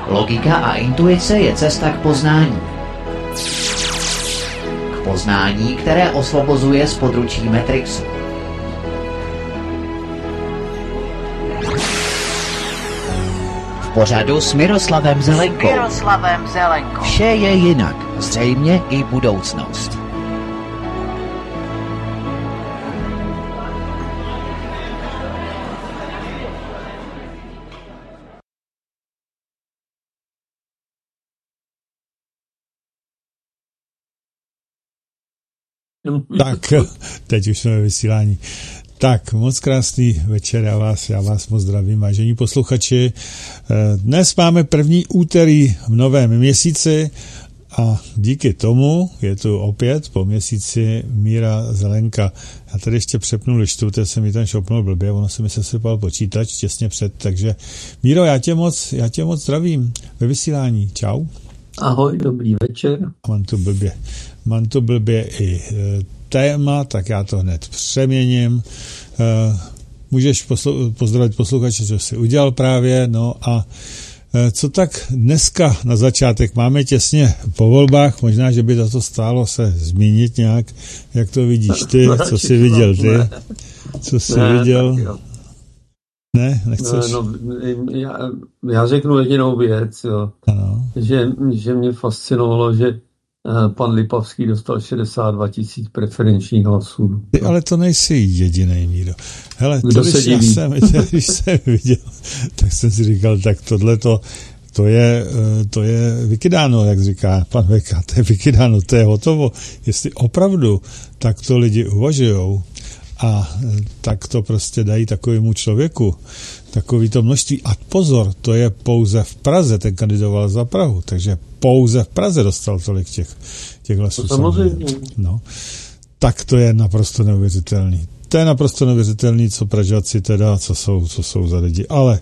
Logika a intuice je cesta k poznání. K poznání, které osvobozuje z područí Matrixu. V pořadu s Miroslavem Zelenkou. Vše je jinak, zřejmě i budoucnost. Tak, teď už jsme ve vysílání. Tak, moc krásný večer, já vás moc zdravím, vážení posluchači. Dnes máme první úterý v novém měsíci a díky tomu je tu opět po měsíci Míra Zelenka. Já tady ještě přepnu lištu, teď se mi ten šopnul blbě, ono se mi sesypal počítač těsně před, takže Míro, já tě moc zdravím ve vysílání. Čau. Ahoj, dobrý večer. Mám tu blbě i téma, tak já to hned přeměním. Můžeš pozdravit posluchače, co jsi udělal právě, no a co tak dneska na začátek, máme těsně po volbách, možná, že by to stálo se zmínit nějak, jak to vidíš ty, co jsi viděl ty, co jsi viděl. Ne, nechceš? Já řeknu jedinou věc, jo. Že mě fascinovalo, že pan Lipavský dostal 62 000 preferenčních hlasů. Ty, ale to nejsi jedinej, Míro. Hele, když jsem viděl, tak jsem si říkal, tak tohleto, to je vykydáno, jak říká pan Veka, to je vykydáno, to je hotovo. Jestli opravdu takto lidi uvažujou a tak to prostě dají takovému člověku, takovýto množství. A pozor, to je pouze v Praze, ten kandidoval za Prahu, takže pouze v Praze dostal tolik těch hlasů. Samozřejmě. No, tak to je naprosto neuvěřitelný. To je naprosto neuvěřitelný, co Pražáci teda, co jsou za lidi. Ale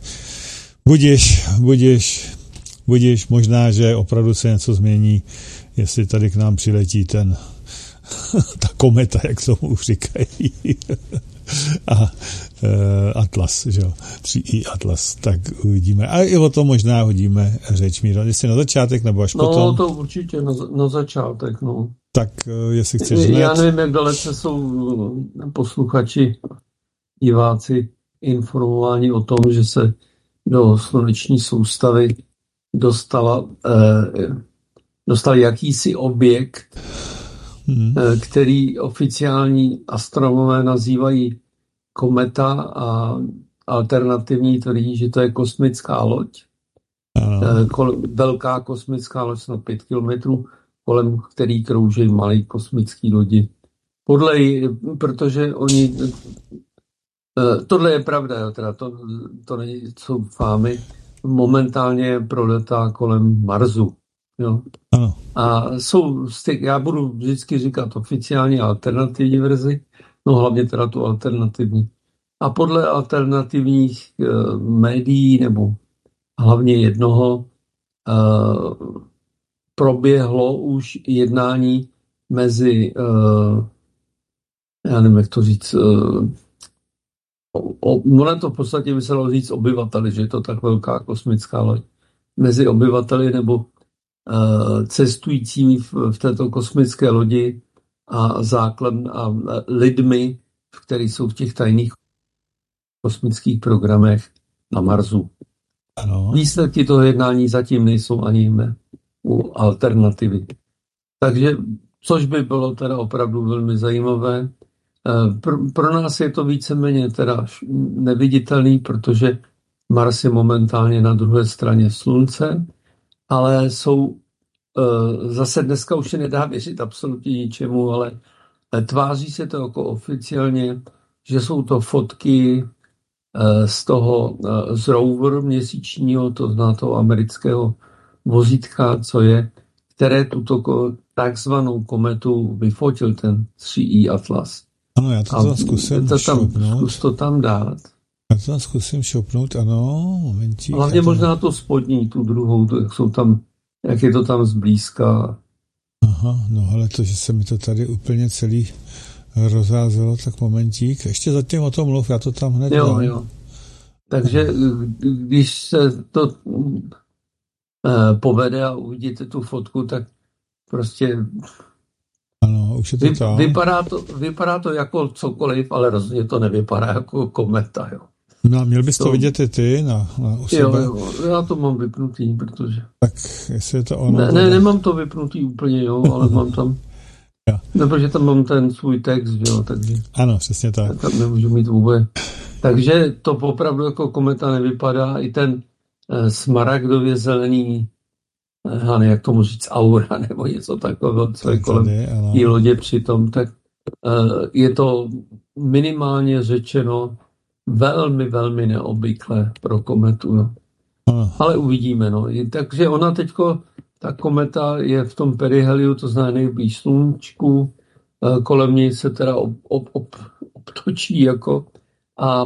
budiš, možná, že opravdu se něco změní, jestli tady k nám přiletí ta kometa, jak tomu říkají. A Atlas, že jo, 3i Atlas, tak uvidíme. A i o tom možná hodíme řeč, Míro, jestli na začátek, nebo až potom. No, to určitě na začátek, no. Tak, jestli chceš hned. Já nevím, jak dalece jsou posluchači, diváci informováni o tom, že se do sluneční soustavy dostal jakýsi objekt, který oficiální astronomové nazývají kometa a alternativní tvrdí, že to je kosmická loď. Velká kosmická loď na 5 kilometrů, kolem který krouží malý kosmický lodi. Protože oni... tohle je pravda, teda to nejsou fámy. Momentálně proletá kolem Marsu. Jo. Ano. A já budu vždycky říkat oficiální alternativní verzi, no hlavně teda tu alternativní. A podle alternativních médií, nebo hlavně jednoho, proběhlo už jednání mezi, já nevím, jak to říct, ono to v podstatě by se dalo říct obyvateli, že je to tak velká kosmická loď, mezi obyvateli nebo cestujícími v této kosmické lodi a lidmi, kteří jsou v těch tajných kosmických programech na Marsu. Ano. Výsledky toho jednání zatím nejsou ani u alternativy. Takže, což by bylo teda opravdu velmi zajímavé. Pro nás je to víceméně teda neviditelný, protože Mars je momentálně na druhé straně Slunce, ale zase dneska už se nedá věřit absolutně ničemu, ale tváří se to jako oficiálně, že jsou to fotky z roveru měsíčního, to zná toho amerického vozítka, které tuto takzvanou kometu vyfotil, ten 3i Atlas. Ano, já to zkusím šoupnout. Zkus to tam dát. Já to zkusím šoupnout, ano, momentík. Hlavně možná to spodní, tu druhou, jak je to tam zblízka. Aha, no ale to, že se mi to tady úplně celý rozházelo, tak momentík. Ještě zatím o tom mluv, já to tam hned dám. Jo. Takže když se to povede a uvidíte tu fotku, tak prostě ano, už je to tam. Vypadá to jako cokoliv, ale rozhodně to nevypadá jako kometa, jo. No, měl bys to vidět i ty u sebe? Jo, já to mám vypnutý, protože... Tak, jestli je to ono... Ne, nemám to vypnutý úplně, jo, ale mám tam... No, protože tam mám ten svůj text, jo, takže... Ano, přesně tak. Tam nemůžu mít vůbec. Takže to opravdu jako kometa nevypadá. I ten smaragdově zelený, jak tomu říct, aura, nebo něco takového, co je kolem té lodě přitom, tak je to minimálně řečeno velmi, velmi neobvyklé pro kometu. No. Ale uvidíme. No. Takže ona teďko, ta kometa je v tom periheliu, to znamená nejblíž slunčku, kolem něj se teda obtočí jako a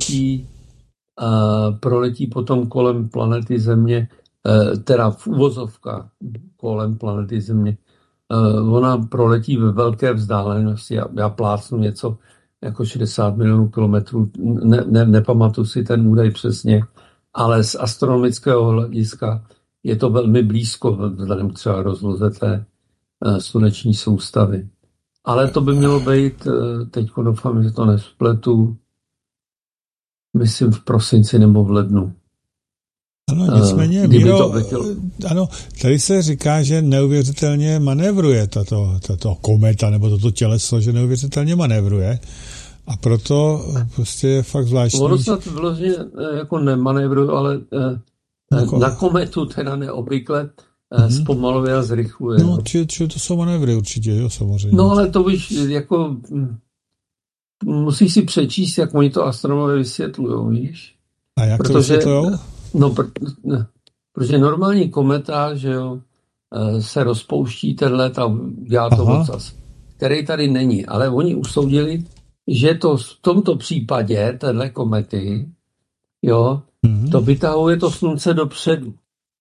proletí potom kolem planety Země, teda v uvozovkách kolem planety Země. Ona proletí ve velké vzdálenosti, já plácnu něco jako 60 milionů kilometrů, nepamatuji si ten údaj přesně, ale z astronomického hlediska je to velmi blízko vzhledem třeba rozloze té sluneční soustavy. Ale to by mělo být, teď doufám, že to nespletu, myslím v prosinci nebo v lednu. Ano, nicméně, Míro, ano, tady se říká, že neuvěřitelně manévruje tato kometa, nebo toto těleso, že neuvěřitelně manévruje. A proto prostě je fakt zvláštní. Ono snad vložně jako nemanévruje, ale na kometu teda neobvykle zpomaluje a zrychluje. No, či to jsou manévry určitě, jo, samozřejmě. No, ale to víš, jako musíš si přečíst, jak oni to astronomové vysvětlujou, víš? A jak to vysvětlujou? No, protože normální kometa, že jo, se rozpouští ten let a dělá to ocas, který tady není. Ale oni usoudili, že to v tomto případě, téhle komety, jo, to vytahuje to slunce dopředu.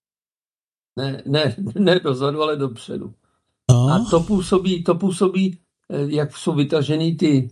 Ne dozadu, ale dopředu. A to působí, jak jsou vytažený ty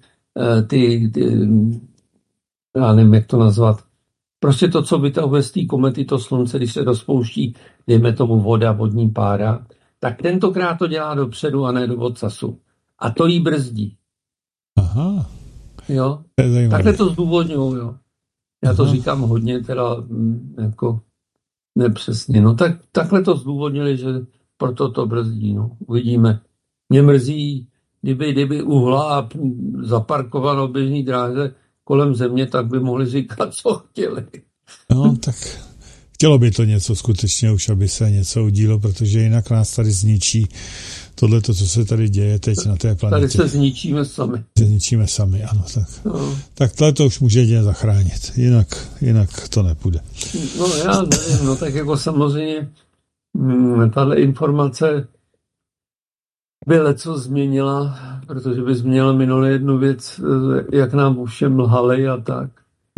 já nevím, jak to nazvat, prostě to, co vytahuje z té komety to slunce, když se rozpouští, dejme tomu voda, vodní pára, tak tentokrát to dělá dopředu a ne do ocasu. A to jí brzdí. Aha. Jo? Takhle to zdůvodňují, jo. Já to říkám hodně teda jako nepřesně. No takhle to zdůvodnili, že proto to brzdí, no. Uvidíme. Mě mrzí, kdyby uhla a zaparkovalo běžný dráze kolem Země, tak by mohli říkat, co chtěli. No, tak chtělo by to něco skutečně už, aby se něco udílo, protože jinak nás tady zničí tohleto, co se tady děje teď na té planetě. Tady se zničíme sami. Zničíme sami, ano. Tak tohleto už může jedině zachránit, jinak to nepůjde. No já nevím, no tak jako samozřejmě tahle informace by leco změnila, protože by změnila minule jednu věc, jak nám všem lhali a tak.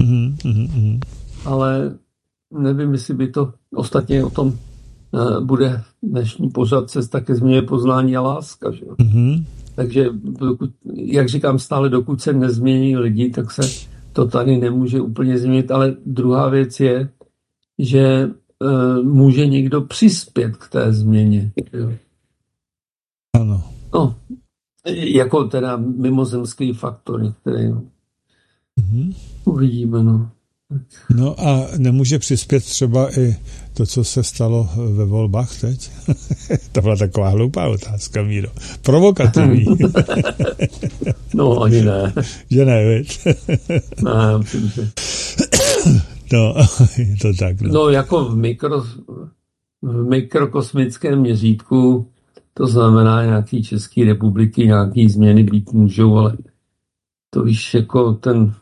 Ale nevím, jestli by to ostatně o tom bude dnešní pořad Cesta ke změně poznání a láska. Že? Takže, jak říkám stále, dokud se nezmění lidi, tak se to tady nemůže úplně změnit. Ale druhá věc je, že může někdo přispět k té změně. Jo? Ano. No, jako teda mimozemský faktor některý. Uvidíme, no. No a nemůže přispět třeba i to, co se stalo ve volbách teď? To byla taková hloupá otázka, Míro. Provokativní. No, ani ne. Že ne, viď? Ne, myslím si. No, je to tak. No, jako v mikrokosmickém měřítku, to znamená nějaký České republiky, nějaký změny být můžou, ale to víš, jako ten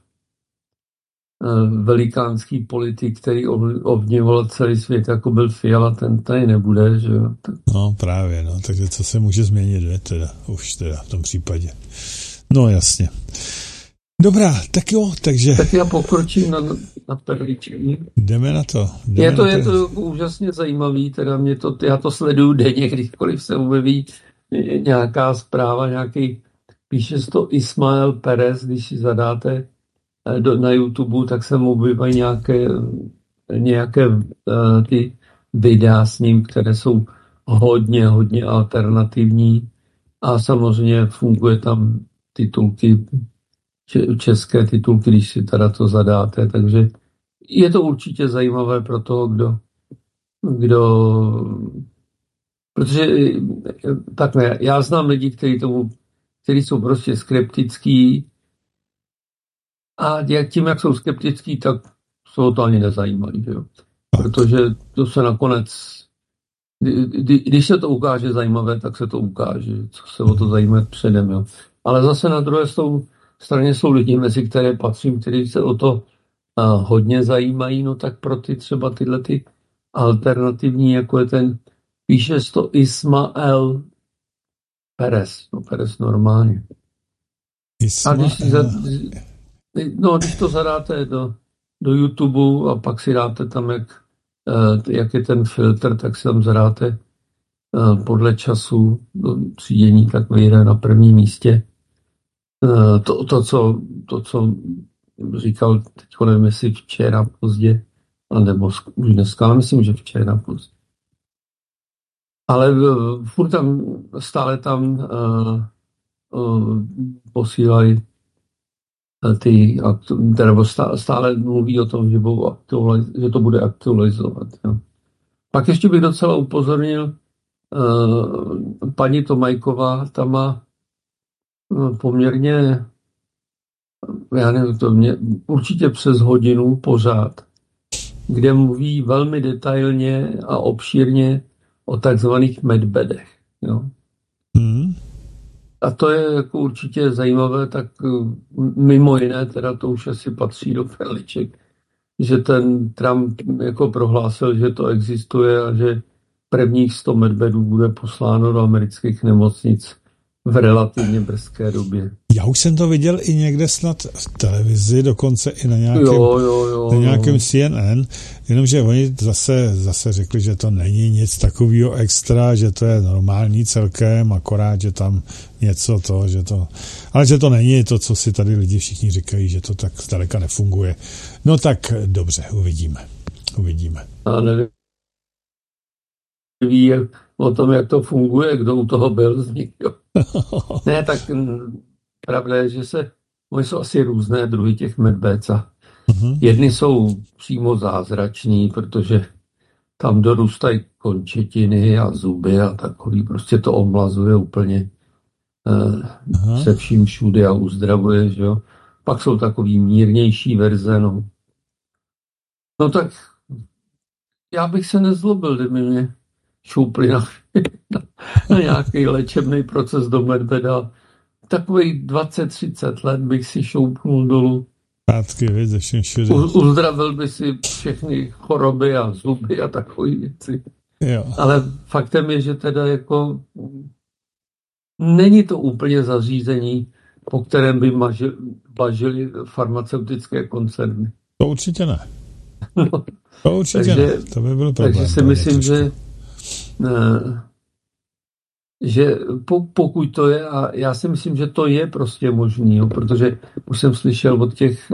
velikánský politik, který ovlivňoval celý svět, jako byl Fiala, ten tady nebude, že jo. No právě, no, takže co se může změnit, už v tom případě. No jasně. Dobrá, tak jo, takže... Tak já pokročím na perličky. Jdeme na to. Je to úžasně zajímavý, teda já to sleduju denně, kdykoliv se objeví nějaká zpráva, píše se to Ismael Perez, když si zadáte na YouTube, tak se mu objevají nějaké ty videa s ním, které jsou hodně alternativní a samozřejmě funguje tam titulky, české titulky, když si teda to zadáte, takže je to určitě zajímavé pro toho, kdo protože takhle, já znám lidi, kteří jsou prostě skeptický a jak jsou skeptický, tak se o to ani nezajímají, že jo? Protože to se nakonec, když se to ukáže zajímavé, tak se to ukáže, co se o to zajímat předem, jo? Ale zase na druhé straně jsou lidi, mezi které patřím, kteří se o to hodně zajímají, no tak pro třeba tyhle ty alternativní, jako je píše to Ismael Perez, Perez normálně. A když to zadáte do YouTube a pak si dáte tam, jak je ten filtr, tak si tam zadáte podle času třídění, tak vyjde na prvním místě. To, co říkal, teď nevím, jestli včera pozdě, nebo už dneska, ale myslím, že včera pozdě. Ale furt stále tam posílají nebo stále mluví o tom, že to bude aktualizovat. Jo. Pak ještě bych docela upozornil, paní Tomajková, ta má poměrně, já nevím, určitě přes hodinu pořád, kde mluví velmi detailně a obšírně o takzvaných medbedech. Jo. A to je jako určitě zajímavé, tak mimo jiné, teda to už asi patří do perliček, že ten Trump jako prohlásil, že to existuje a že prvních 100 medbedů bude posláno do amerických nemocnic v relativně brzké době. Já už jsem to viděl i někde snad v televizi, dokonce i na nějakém CNN, jenomže oni zase řekli, že to není nic takového extra, že to je normální celkem, akorát, že tam něco ale že to není to, co si tady lidi všichni říkají, že to tak zdaleka nefunguje. No tak dobře, uvidíme. A nevím, ví o tom, jak to funguje, kdo u toho byl z nich. Ne, tak pravda je, že oni jsou asi různé druhy těch medbec. Jedny jsou přímo zázrační, protože tam dorůstají končetiny a zuby a takový, prostě to omlazuje úplně se vším všude a uzdravuje, že jo. Pak jsou takový mírnější verze, no. No tak já bych se nezlobil, kdyby mě šoupli na nějaký léčebný proces do medveda. Takových 20-30 let bych si šoupnul dolů. Uzdravil by si všechny choroby a zuby a takové věci. Jo. Ale faktem je, že teda jako není to úplně zařízení, po kterém by bažili farmaceutické koncerny. To určitě ne. To určitě ne. To by byl problém. Takže si myslím, že pokud to je, a já si myslím, že to je prostě možný, jo, protože už jsem slyšel od těch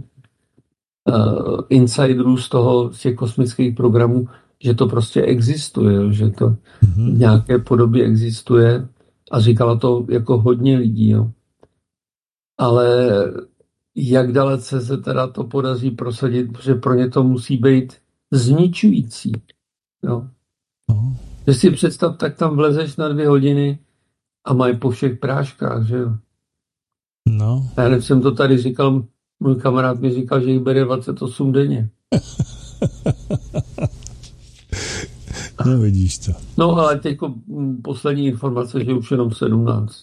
insiderů z těch kosmických programů, že to prostě existuje, jo, že to v nějaké podobě existuje a říkalo to jako hodně lidí. Jo. Ale jak dalece se teda to podaří prosadit, protože pro ně to musí být zničující. Jo. Že si představ, tak tam vlezeš na 2 hodiny a mají po všech práškách, že jo. No. Já nevím, jsem to tady říkal, můj kamarád mi říkal, že jich bere 28 denně. No vidíš to. No ale teď poslední informace, že už jenom 17.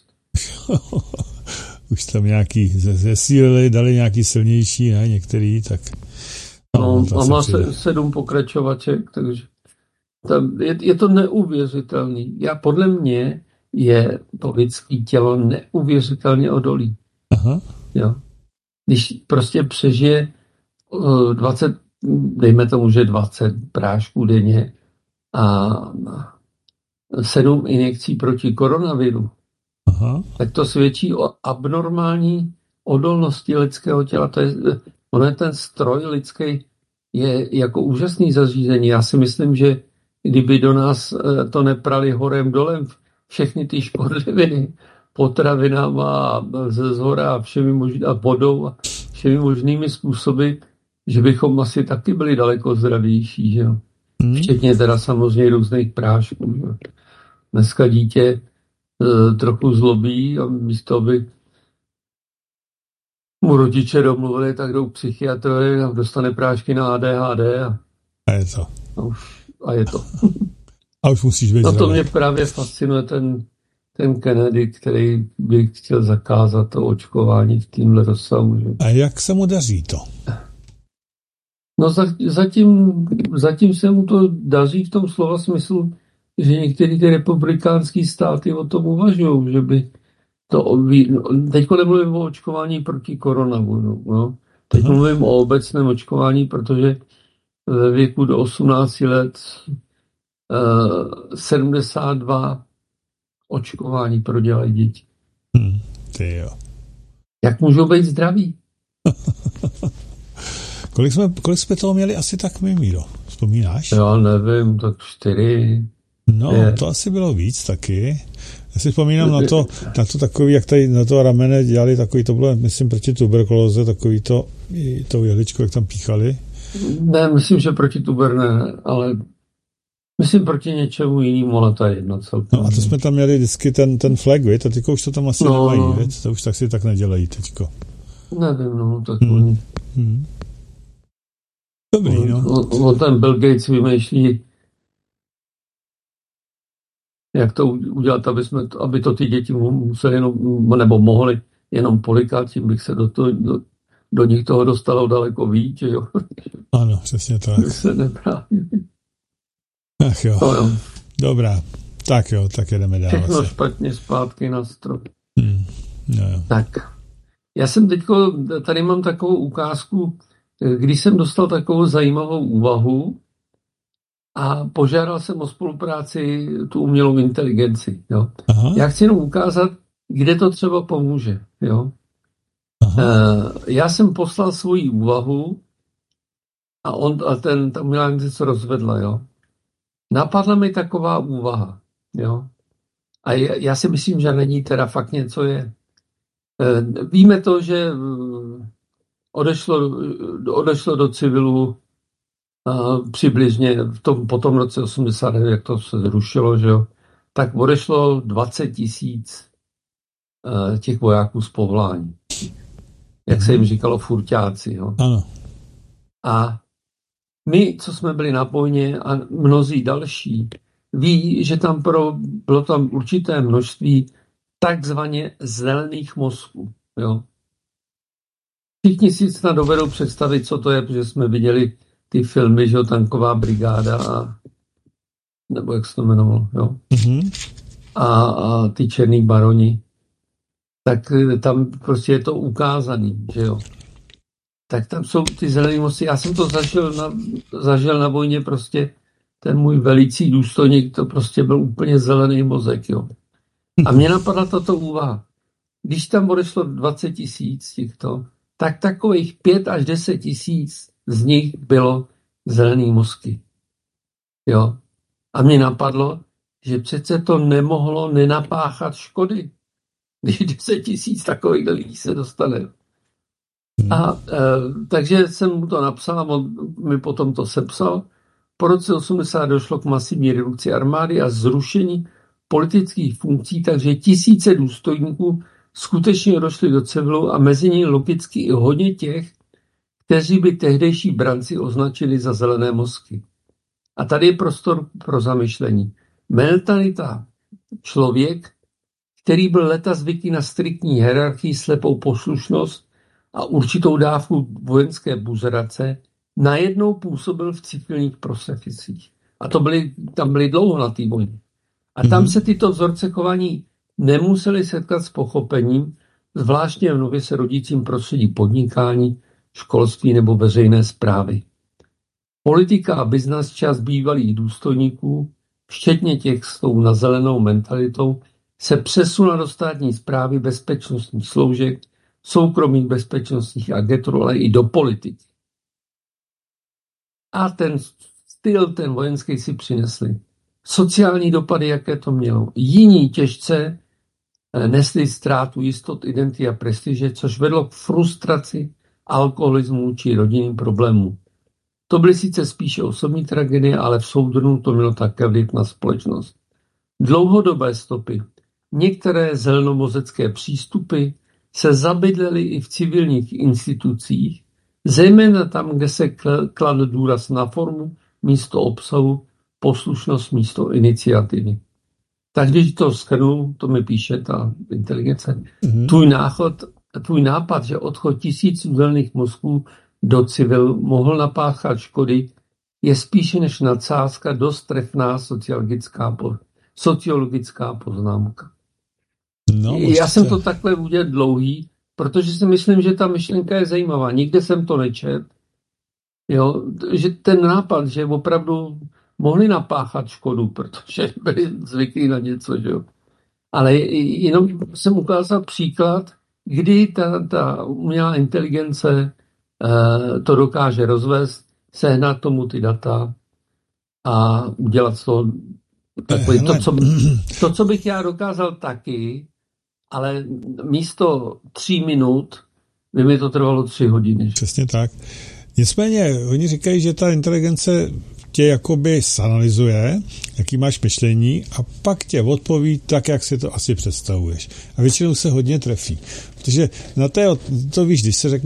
Už tam nějaký zesílili, dali nějaký silnější, ne, některý, tak... No a má 7 pokračovaček, takže je to neuvěřitelný. Podle mě je to lidské tělo neuvěřitelně odolí. Aha. Jo. Když prostě přežije 20, dejme tomu, že 20 prášků denně a 7 injekcí proti koronaviru, tak to svědčí o abnormální odolnosti lidského těla. Ono je ten stroj lidský je jako úžasný zařízení. Já si myslím, že kdyby do nás to neprali horem dolem, všechny ty škodliviny, potravinama ze zhora a a vodou a všemi možnými způsoby, že bychom asi taky byli daleko zdravější, že jo. Včetně teda samozřejmě různých prášků. Že? Dneska dítě trochu zlobí a místo, aby mu rodiče domluvili, tak jdou k psychiatrovi a dostane prášky na ADHD a je to. A je to. A už musíš být to mě právě fascinuje ten Kennedy, který by chtěl zakázat to očkování v témhle rozsahu. Že? A jak se mu daří to? No zatím se mu to daří v tom slova smyslu, že některé ty republikánské státy o tom uvažují, že by to... Teďko nemluvím o očkování proti koronaviru, no. Teď mluvím o obecném očkování, protože ve věku do 18 let 72 očkování prodělají děti. Ty jo. Jak můžou být zdraví? Kolik jsme toho měli asi tak my, Míro? Vzpomínáš? Já nevím, tak 4. No, to asi bylo víc taky. Já si vzpomínám na to takový, jak tady na to ramene dělali, takový to bylo, myslím, proti tuberkulóze, takový to jehličko, jak tam píchali. Ne, myslím, že proti tuber ne, ale myslím proti něčemu jinému, ale to je jedno celkem. No a to jsme tam měli vždycky ten flag, viď? A teďko už to tam asi nemají, viď? To už tak si tak nedělají teďko. Nevím, no, tak Dobrý, no. Ten Bill Gates vymýšlí, jak to udělat, aby to ty děti museli jenom, nebo mohli jenom polikat, tím bych se do nich toho dostalo daleko víc, jo. Ano, přesně tak. Se nebrání. Ach jo. No, jo. Dobrá. Tak jo, tak jedeme dál. Všechno špatně zpátky na strop. No, jo. Tak. Já jsem tady mám takovou ukázku, když jsem dostal takovou zajímavou úvahu a požádal jsem o spolupráci tu umělou inteligenci. Jo. Já chci jenom ukázat, kde to třeba pomůže. Jo. Já jsem poslal svoji úvahu a ta umělá inteligenci se rozvedla. Jo. Napadla mi taková úvaha. Jo. A já si myslím, že není teda fakt něco je. Víme to, že odešlo do civilu přibližně po tom roce 89, jak to se zrušilo, že jo, tak odešlo 20 000 těch vojáků z povolání. Jak se jim říkalo furťáci. Jo. Ano. A my, co jsme byli na bojně a mnozí další, ví, že bylo tam určité množství takzvaně zelených mozků. Jo. Všichni si snad dovedou představit, co to je, protože jsme viděli ty filmy, že jo, Tanková brigáda nebo jak se to jmenovalo, jo. A ty černý baroni. Tak tam prostě je to ukázaný, že jo. Tak tam jsou ty zelený mozky. Já jsem to zažil na vojně prostě, ten můj velící důstojník, to prostě byl úplně zelený mozek, jo. A mě napadla tato úvaha. Když tam odešlo 20 000 těchto, tak takových 5 až 10 000 z nich bylo zelený mozky. Jo. A mě napadlo, že přece to nemohlo nenapáchat škody, když 10 000 takových lidí se dostane. Takže jsem mu to napsal a on mi potom to sepsal. Po roce 80 došlo k masivní redukci armády a zrušení politických funkcí, takže tisíce důstojníků skutečně došli do civilu a mezi nimi logicky i hodně těch, kteří by tehdejší branci označili za zelené mozky. A tady je prostor pro zamyšlení. Mentalita člověk, který byl leta zvyklý na striktní hierarchii, slepou poslušnost a určitou dávku vojenské buzerace, najednou působil v civilních profesích. A tam byli dlouho na té vojně. A tam se tyto vzorce chování nemuseli setkat s pochopením, zvláštně v nově se rodícím prostředí podnikání, školství nebo veřejné správy. Politika a biznes čas bývalých důstojníků, včetně těch s tou nazelenou mentalitou, se přesunula do státní správy, bezpečnostních složek, soukromých bezpečnostních agentur, ale i do politiky. A styl ten vojenský si přinesli. Sociální dopady, jaké to mělo. Jiní těžce nesli ztrátu jistot, identity a prestiže, což vedlo k frustraci, alkoholismu či rodinným problémům. To byly sice spíše osobní tragédie, ale v soudrnu to mělo také vliv na společnost. Dlouhodobé stopy. Některé zelenomozecké přístupy se zabydlely i v civilních institucích, zejména tam, kde se kladl důraz na formu místo obsahu, poslušnost místo iniciativy. Tak když to shrnu, to mi píše ta inteligence, tvůj nápad, že odchod tisíců zelených mozků do civil mohl napáchat škody, je spíše než nadsázka dost trefná sociologická poznámka. No, já jsem to takhle udělal dlouhý, protože si myslím, že ta myšlenka je zajímavá. Nikde jsem to nečet. Jo, že ten nápad, že opravdu mohli napáchat škodu, protože byli zvyklí na něco, že jo. Ale jenom jsem ukázal příklad, kdy ta umělá inteligence to dokáže rozvést, sehnat tomu ty data a udělat to takový, to, co bych já dokázal taky, ale místo 3 minut by mi to trvalo 3 hodiny. Přesně tak. Nicméně, oni říkají, že ta inteligence tě jakoby zanalyzuje, jaký máš myšlení a pak tě odpoví tak, jak si to asi představuješ. A většinou se hodně trefí. Protože na to víš,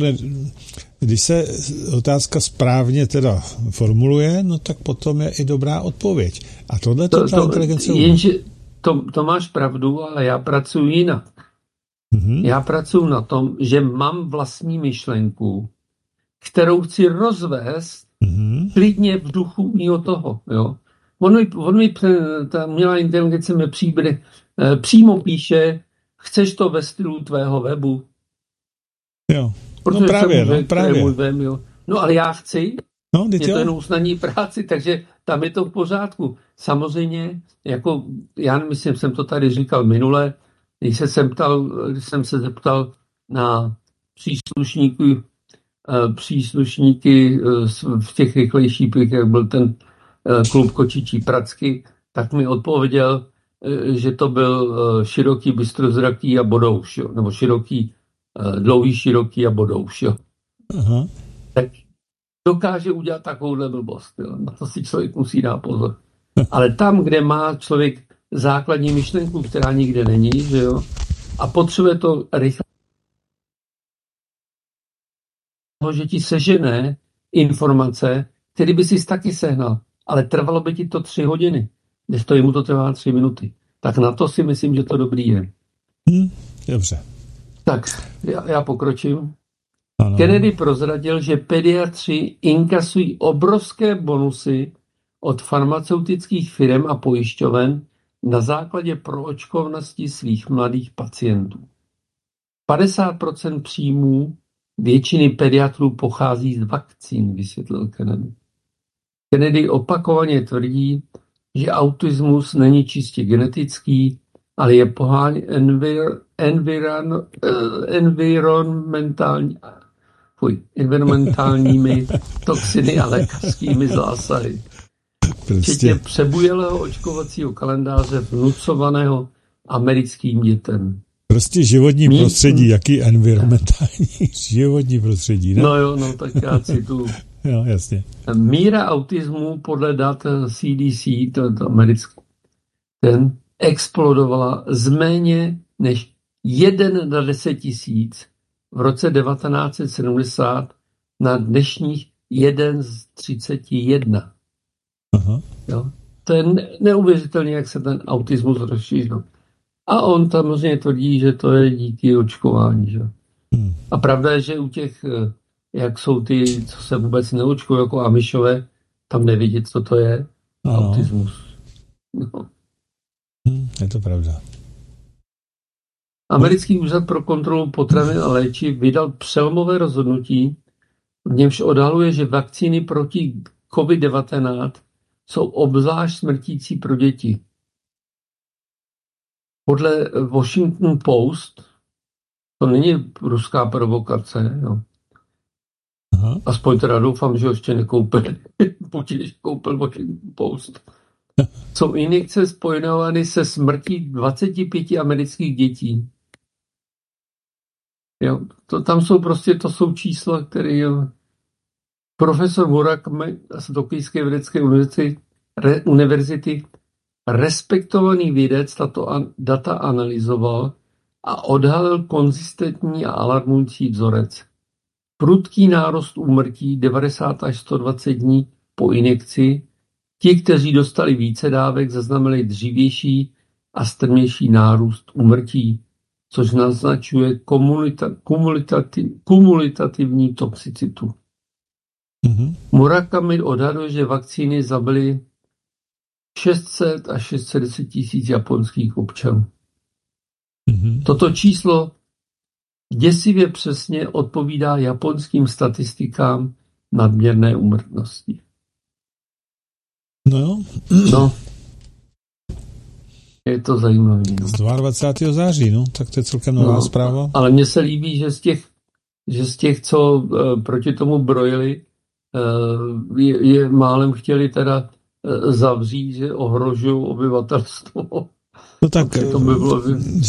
když se otázka správně teda formuluje, no tak potom je i dobrá odpověď. A tohle ta inteligence umí. Jenže to máš pravdu, ale já pracuji jinak. Mm-hmm. Já pracuji na tom, že mám vlastní myšlenku, kterou chci rozvést klidně v duchu mýho toho. Jo. On mi ta umělá inteligence mi přímo píše, chceš to ve stylu tvého webu? Jo. No právě. Můj web, jo. No ale já chci, je to jenom usnadní práci, takže tam je to v pořádku. Samozřejmě, jako já myslím, jsem to tady říkal minule, když jsem se zeptal na příslušníky v těch rychlejších, jak byl ten klub Kočičí pracky, tak mi odpověděl, že to byl široký, bystrozraký a bodouš, jo? Nebo dlouhý, široký a bodouš. Jo? Aha. Tak dokáže udělat takovouhle blbost. Jo? Na to si člověk musí dát pozor. Ale tam, kde má člověk základní myšlenku, která nikde není, že jo? A potřebuje to rychle, že ti sežené informace, který by si taky sehnal, ale trvalo by ti to 3 hodiny, když to jemu to trvá 3 minuty. Tak na to si myslím, že to dobrý je. Dobře. Tak, já pokročím. Ano. Kennedy prozradil, že pediatři inkasují obrovské bonusy od farmaceutických firm a pojišťoven na základě proočkovanosti svých mladých pacientů. 50% příjmů většiny pediatrů pochází z vakcín, vysvětlil Kennedy. Kennedy opakovaně tvrdí, že autismus není čistě genetický, ale je pohán environmentálními toxiny a lékařskými zásahy. Včetně přebujelého očkovacího kalendáře vnucovaného americkým dětem. Prostě životní prostředí, jaký environmentální životní prostředí, ne? No, tak já cituju. Jo, jasně. Míra autismu podle dat CDC, to americké, ten explodovala z méně než 1 na 10 000 v roce 1970 na dnešních 1 z 31. Aha. Jo? To je neuvěřitelné, jak se ten autismus rozšířil. A on samozřejmě tvrdí, že to je díky očkování. Že? A pravda je, že u těch, jak jsou ty, co se vůbec neočkují, jako Amišové, tam nevidět, co to je. Autismus. No. Je to pravda. Americký úřad pro kontrolu potravin a léčiv vydal přelomové rozhodnutí, v němž odhaluje, že vakcíny proti COVID-19 jsou obzvlášť smrtící pro děti. Podle Washington Post, to není ruská provokace, jo. Aspoň teda doufám, že ho ještě nekoupil. Putin ještě koupil Washington Post. Jsou injekce spojovány se smrtí 25 amerických dětí. Jo, tam jsou prostě, to jsou čísla, které profesor Murakami z Tokijské vědecké univerzity respektovaný vědec tato data analyzoval a odhalil konzistentní a alarmující vzorec. Prudký nárůst úmrtí 90 až 120 dní po injekci. Ti, kteří dostali více dávek, zaznamenali dřívější a strmější nárůst úmrtí, což naznačuje kumulitativní toxicitu. Murakami odhaduje, že vakcíny zabily 600 až 610 tisíc japonských občanů. Toto číslo děsivě přesně odpovídá japonským statistikám nadměrné úmrtnosti. No. Je to zajímavé. No. Z 22. září, no, tak to je celkem nová zpráva. Ale mně se líbí, že z těch, co proti tomu brojili, je málem chtěli teda zavřít, že ohrožují obyvatelstvo. No tak to by bylo,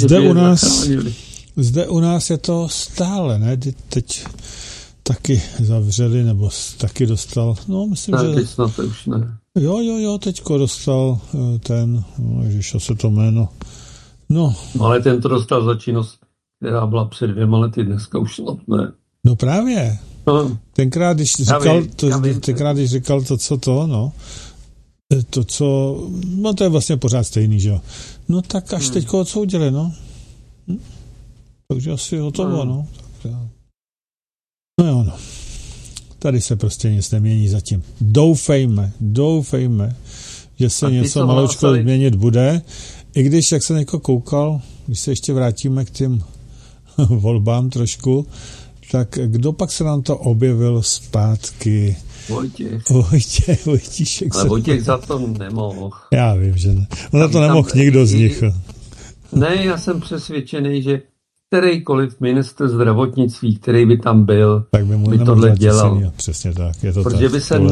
zde u nás je to stále, ne? Teď taky zavřeli, nebo taky dostal, no myslím, tak, že... teď snad to už ne. Jo, teďko dostal ten, ježiš, se to jméno, no. Ale ten to dostal za činnost, která byla před 2 lety, dneska už snad ne. No právě. No. Tenkrát, když říkal to, co to, no, to, co, no to je vlastně pořád stejný, že jo. No tak až teďko odsoudili, no. Takže asi hotovo, no. Tak, no jo, no. Tady se prostě nic nemění zatím. Doufejme, že se něco maličko změnit bude. I když, jak jsem jako koukal, když se ještě vrátíme k těm volbám trošku, tak kdo pak se nám to objevil zpátky? Vojtíšek. Ale Vojtěch za to nemohl. Já vím, že ne. On za to nemohl nikdo z nich. Ne, já jsem přesvědčený, že kterýkoliv ministr zdravotnictví, který by tam byl, tak by tohle dělal. Přesně tak. Je to protože tak, by se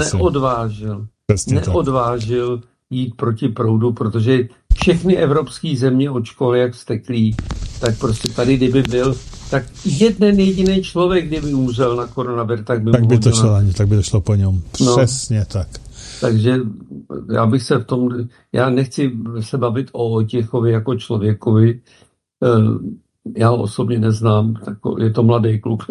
neodvážil jít proti proudu, protože všechny evropské země od školy, jak vzteklí, tak prostě tady, kdyby byl, tak jeden jediný člověk, kdyby umřel na koronavir, tak by to šlo po něm. Přesně tak. Takže já bych se já nechci se bavit o Vojtěchovi jako člověkovi, já ho osobně neznám, je to mladý kluk,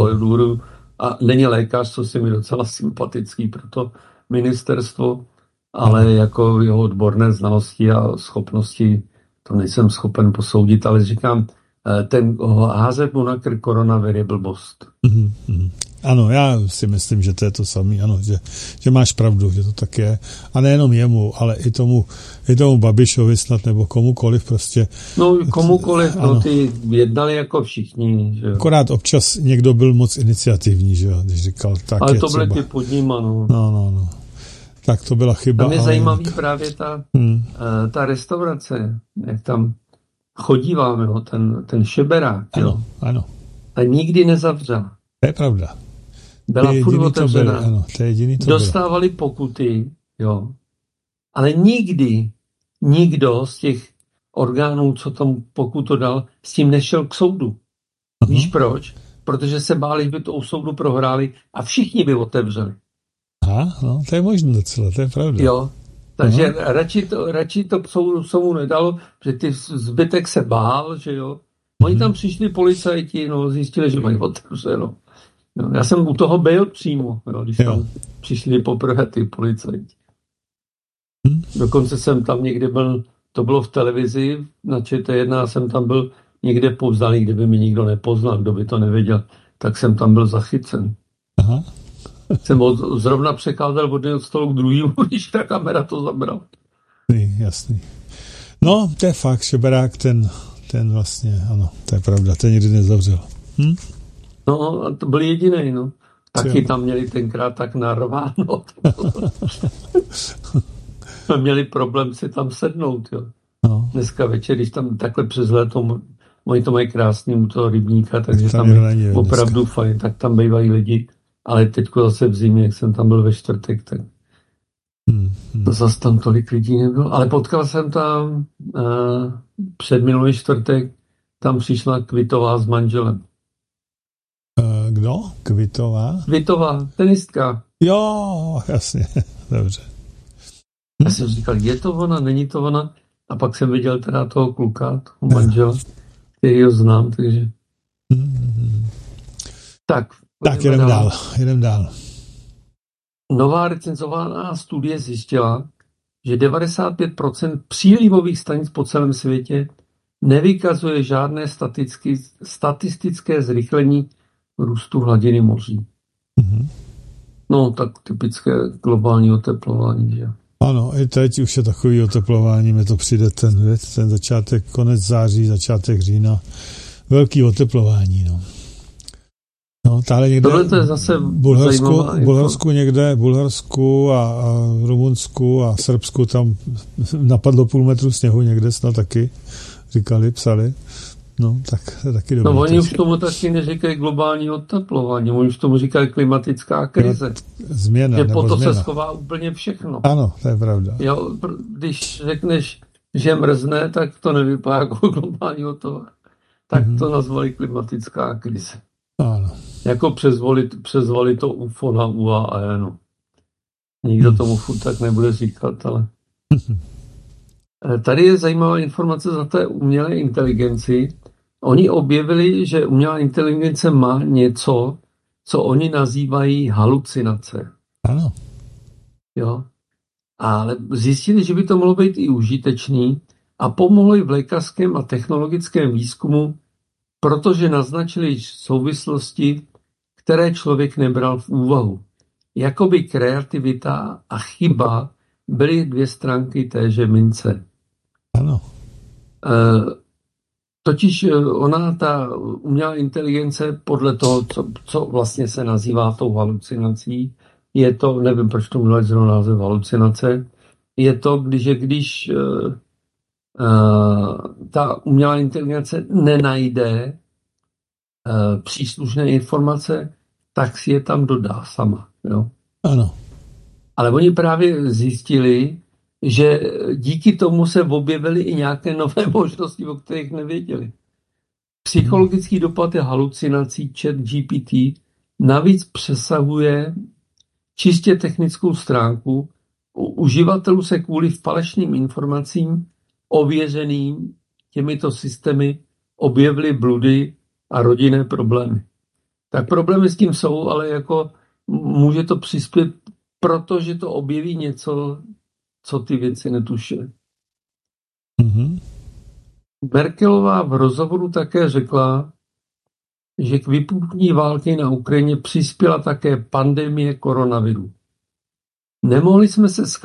a není lékař, co si mi docela sympatický pro to ministerstvo, ale jako jeho odborné znalosti a schopnosti, to nejsem schopen posoudit, ale říkám, ten házet mu na krk koronavir je blbost. Ano, já si myslím, že to je to samé, ano, že máš pravdu, že to tak je. A nejenom jemu, ale i tomu Babišovi snad, nebo komukoliv prostě. No, komukoliv, ty jednali jako všichni. Že jo. Akorát občas někdo byl moc iniciativní, že jo, když říkal, tak ale je to byly třeba. Ty pod nima, no. No. Tak to byla chyba. Tam je zajímavý právě ta restaurace, jak tam chodíváme, ten šeberák, jo. Ano. A nikdy nezavřela. To je pravda. Byla furt otevřená. Ano, to je jediný to dostávali pokuty, jo. Ale nikdy nikdo z těch orgánů, co tam pokutu dal, s tím nešel k soudu. Víš proč? Protože se báli, že by to u soudu prohráli a všichni by otevřeli. Aha, no, to je možné docela, to je pravda. Jo, takže radši to k soudu nedalo, že ty zbytek se bál, že jo. Oni tam přišli policajti, zjistili, že mají otevřeno. Jo, já jsem u toho byl přímo, když tam přišli poprvé ty policajti. Dokonce jsem tam někde byl, to bylo v televizi, na ČT1, jsem tam byl někde povzdaný, kdyby mi nikdo nepoznal, kdo by to nevěděl, tak jsem tam byl zachycen. Aha. Jsem zrovna přecházel od jednoho stolu k druhému, když ta kamera to zabrala. Jasný. No, to je fakt, šeberák, ten vlastně, ano, to je pravda, ten nikdy nezavřel. No, a to byl jedinej, no. Taky tam měli tenkrát tak narváno. Měli problém si tam sednout, jo. No. Dneska večer, když tam takhle přes léto, oni to mají krásný u toho rybníka, takže tam je opravdu fajn, tak tam bývají lidi ale teďko zase v zimě, jak jsem tam byl ve čtvrtek, tak zase tam tolik lidí nebylo. Ale potkal jsem tam před minulý čtvrtek, tam přišla Kvitová s manželem. Kdo? Kvitová? Kvitová, tenistka. Jo, jasně, dobře. Já jsem říkal, je to ona, není to ona? A pak jsem viděl teda toho kluka, toho manžela, který ho znám, takže... Tak jedem dál. Nová recenzovaná studie zjistila, že 95% přílivových stanic po celém světě nevykazuje žádné statistické zrychlení růstu hladiny moří. No, tak typické globální oteplování, že? Ano, i teď už je takový oteplování, mi to přijde ten začátek, konec září, začátek října, velký oteplování, no. No, tady někde to je zase Bulharsku a Rumunsku a Srbsku tam napadlo 0,5 metru sněhu někde snad taky, psali. No, tak taky dobré. No, oni už tomu taky neříkají globální oteplování, oni už tomu říkají klimatická krize. Změna. Že po to se schová úplně všechno. Ano, to je pravda. Jo, když řekneš, že mrzne, tak to nevypadá jako globální oteplování. Tak to nazvali klimatická krize. Ano. Jako přezvali to UFO na UAE, no. Nikdo tomu furt tak nebude říkat, ale... Tady je zajímavá informace za té umělé inteligenci. Oni objevili, že umělá inteligence má něco, co oni nazývají halucinace. Ano. Jo. Ale zjistili, že by to mohlo být i užitečný a pomohli v lékařském a technologickém výzkumu, protože naznačili souvislosti, které člověk nebral v úvahu. Jakoby kreativita a chyba byly 2 stránky téže mince. Ano. Totiž ona, ta umělá inteligence, podle toho, co vlastně se nazývá tou halucinací, je to, nevím, proč to mluví zrovna název halucinace, je to, když ta umělá inteligence nenajde příslušné informace, tak si je tam dodá sama. Jo? Ano. Ale oni právě zjistili, že díky tomu se objevily i nějaké nové možnosti, o kterých nevěděli. Psychologický dopad je halucinací ChatGPT navíc přesahuje čistě technickou stránku. U uživatelů se kvůli falešným informacím ověřeným těmito systémy objevily bludy a rodinné problémy. Tak problémy s tím jsou, ale jako může to přispět, protože to objeví něco, co ty věci netušily. Merkelová v rozhovoru také řekla, že k vypuknutí války na Ukrajině přispěla také pandemie koronaviru. Nemohli jsme se scházet,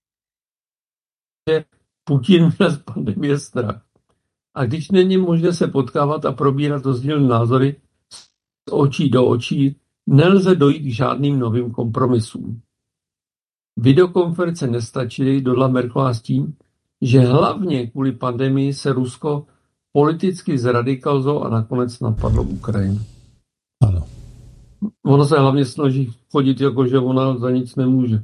že Putin měl z pandemie strach. A když není možné se potkávat a probírat rozdílné názory z očí do očí, nelze dojít k žádným novým kompromisům. Videokonference nestačily, dodala Merkelová s tím, že hlavně kvůli pandemii se Rusko politicky zradikalizovalo a nakonec napadlo Ukrajinu. Ano. Ono se hlavně snaží chodit jako, že ona za nic nemůže.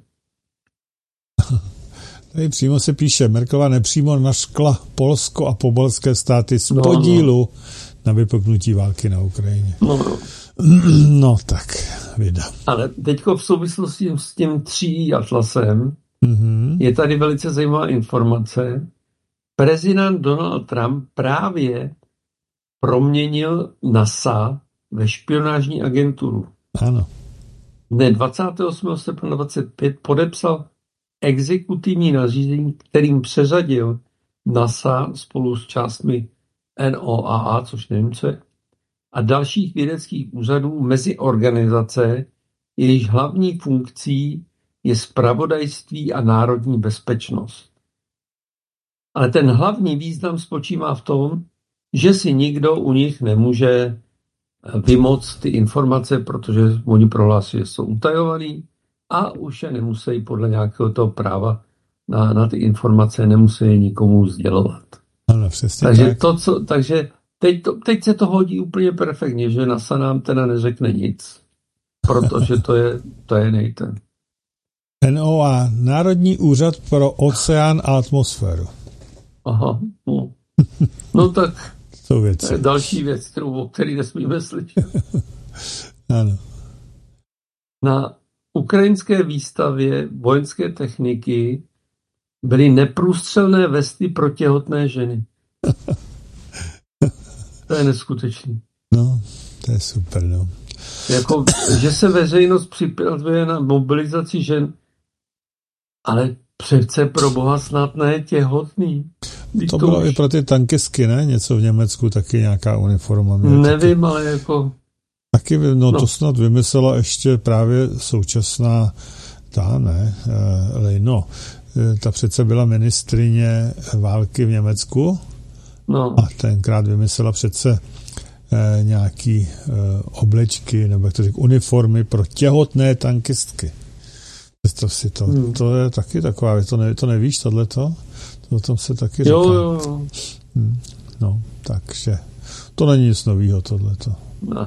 Tady přímo se píše, Merkelová nepřímo naškla Polsko a pobaltské státy z podílu na vypuknutí války na Ukrajině. No tak, vida. Ale teďko v souvislosti s tím 3 atlasem je tady velice zajímavá informace. Prezident Donald Trump právě proměnil NASA ve špionážní agenturu. Ano. Dne 28. srpna 2025 podepsal exekutivní nařízení, kterým přeřadil NASA spolu s částmi NOAA, což nevím, co je, a dalších vědeckých úřadů mezi organizace, jejichž hlavní funkcí je zpravodajství a národní bezpečnost. Ale ten hlavní význam spočívá v tom, že si nikdo u nich nemůže vymoct ty informace, protože oni prohlásí, že jsou utajovaný a už je nemusí podle nějakého toho práva na ty informace nemusí nikomu sdělovat. Ano, přesně takže tak. Takže teď se to hodí úplně perfektně, že NASA nám teda neřekne nic. protože to je nejten. NOA, Národní úřad pro oceán a atmosféru. Aha, no tak to je další věc, o který nesmíme slyšet. Ano. Na ukrajinské výstavě vojenské techniky byly neprůstřelné vesty pro těhotné ženy. To je neskutečný. No, to je super, no. Jako, že se veřejnost připravuje na mobilizaci žen, ale přece pro boha snad ne těhotný. To bylo už i pro ty tankistky, ne? Něco v Německu, taky nějaká uniforma. Nevím, taky, ale jako... Taky, no to snad vymyslela ještě právě současná Lejno. Ta přece byla ministryně války v Německu. No. A tenkrát vymyslela přece nějaký oblečky, nebo jak to říct, uniformy pro těhotné tankistky. Představ si to. To je taky taková věc, to nevíš, tohleto? To o tom se taky říká. Jo. No, takže to není nic novýho, tohleto. No.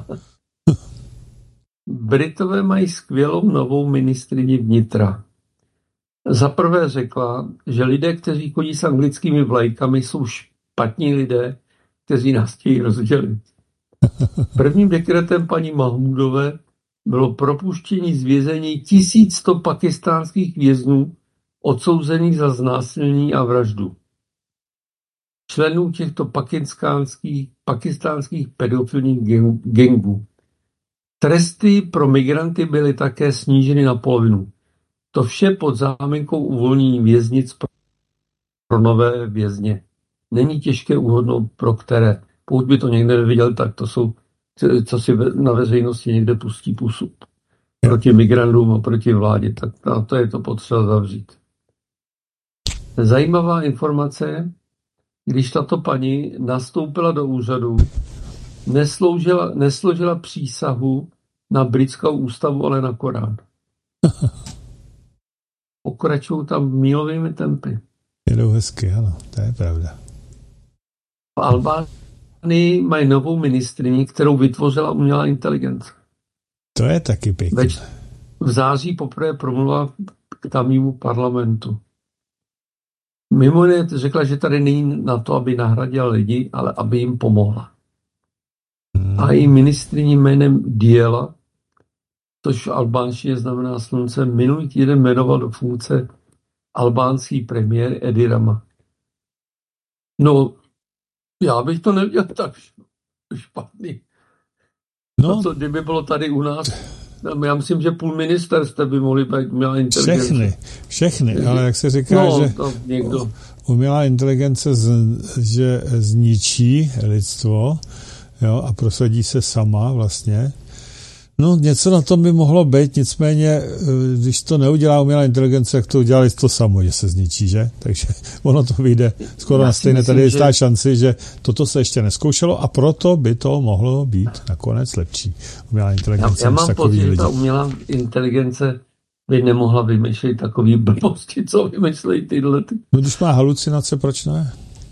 Britové mají skvělou novou ministryni vnitra. Za prvé řekla, že lidé, kteří chodí s anglickými vlajkami, jsou špatní lidé, kteří nás chtějí rozdělit. Prvním dekretem paní Mahmudové bylo propuštění z vězení 1100 pakistánských věznů odsouzených za znásilnění a vraždu. Členů těchto pakistánských pedofilních gangů. Tresty pro migranty byly také sníženy na polovinu. To vše pod záminkou uvolnění věznic pro nové vězně. Není těžké uhodnout pro které. Pokud by to někde neviděl, tak to jsou, co si na veřejnosti někde pustí pusu. Proti migrantům a proti vládě. Tak na to je to potřeba zavřít. Zajímavá informace, když tato paní nastoupila do úřadu, nesložila přísahu na britskou ústavu, ale na Korán. Pokračují tam mílovými tempy. Jedou hezky, ano, to je pravda. V Albánii mají novou ministryni, kterou vytvořila umělá inteligence. To je taky pěkné. V září poprvé promluvila k tamnímu parlamentu. Mimo jiné řekla, že tady není na to, aby nahradila lidi, ale aby jim pomohla. A její ministryni jménem Diela, což v albánštině znamená slunce, minulý týden jmenoval do funkce albánský premiér Edi Rama. No, já bych to neviděl tak špatný. No. To, kdyby bylo tady u nás, já myslím, že půl ministerstva by mohli být umělá inteligence. Všechny, ale jak se říká, že umělá inteligence že zničí lidstvo, jo, a prosadí se sama vlastně. No, něco na tom by mohlo být, nicméně, když to neudělá umělá inteligence, jak to udělali to samo, že se zničí, že? Takže ono to vyjde skoro na stejné. Tady je jistá šanci, že toto se ještě neskoušelo a proto by to mohlo být nakonec lepší. Umělá inteligence. Já mám pocit, že ta umělá inteligence by nemohla vymýšlet takový blbosti, co vymýšlejí tyhle. No, když má halucinace, proč ne?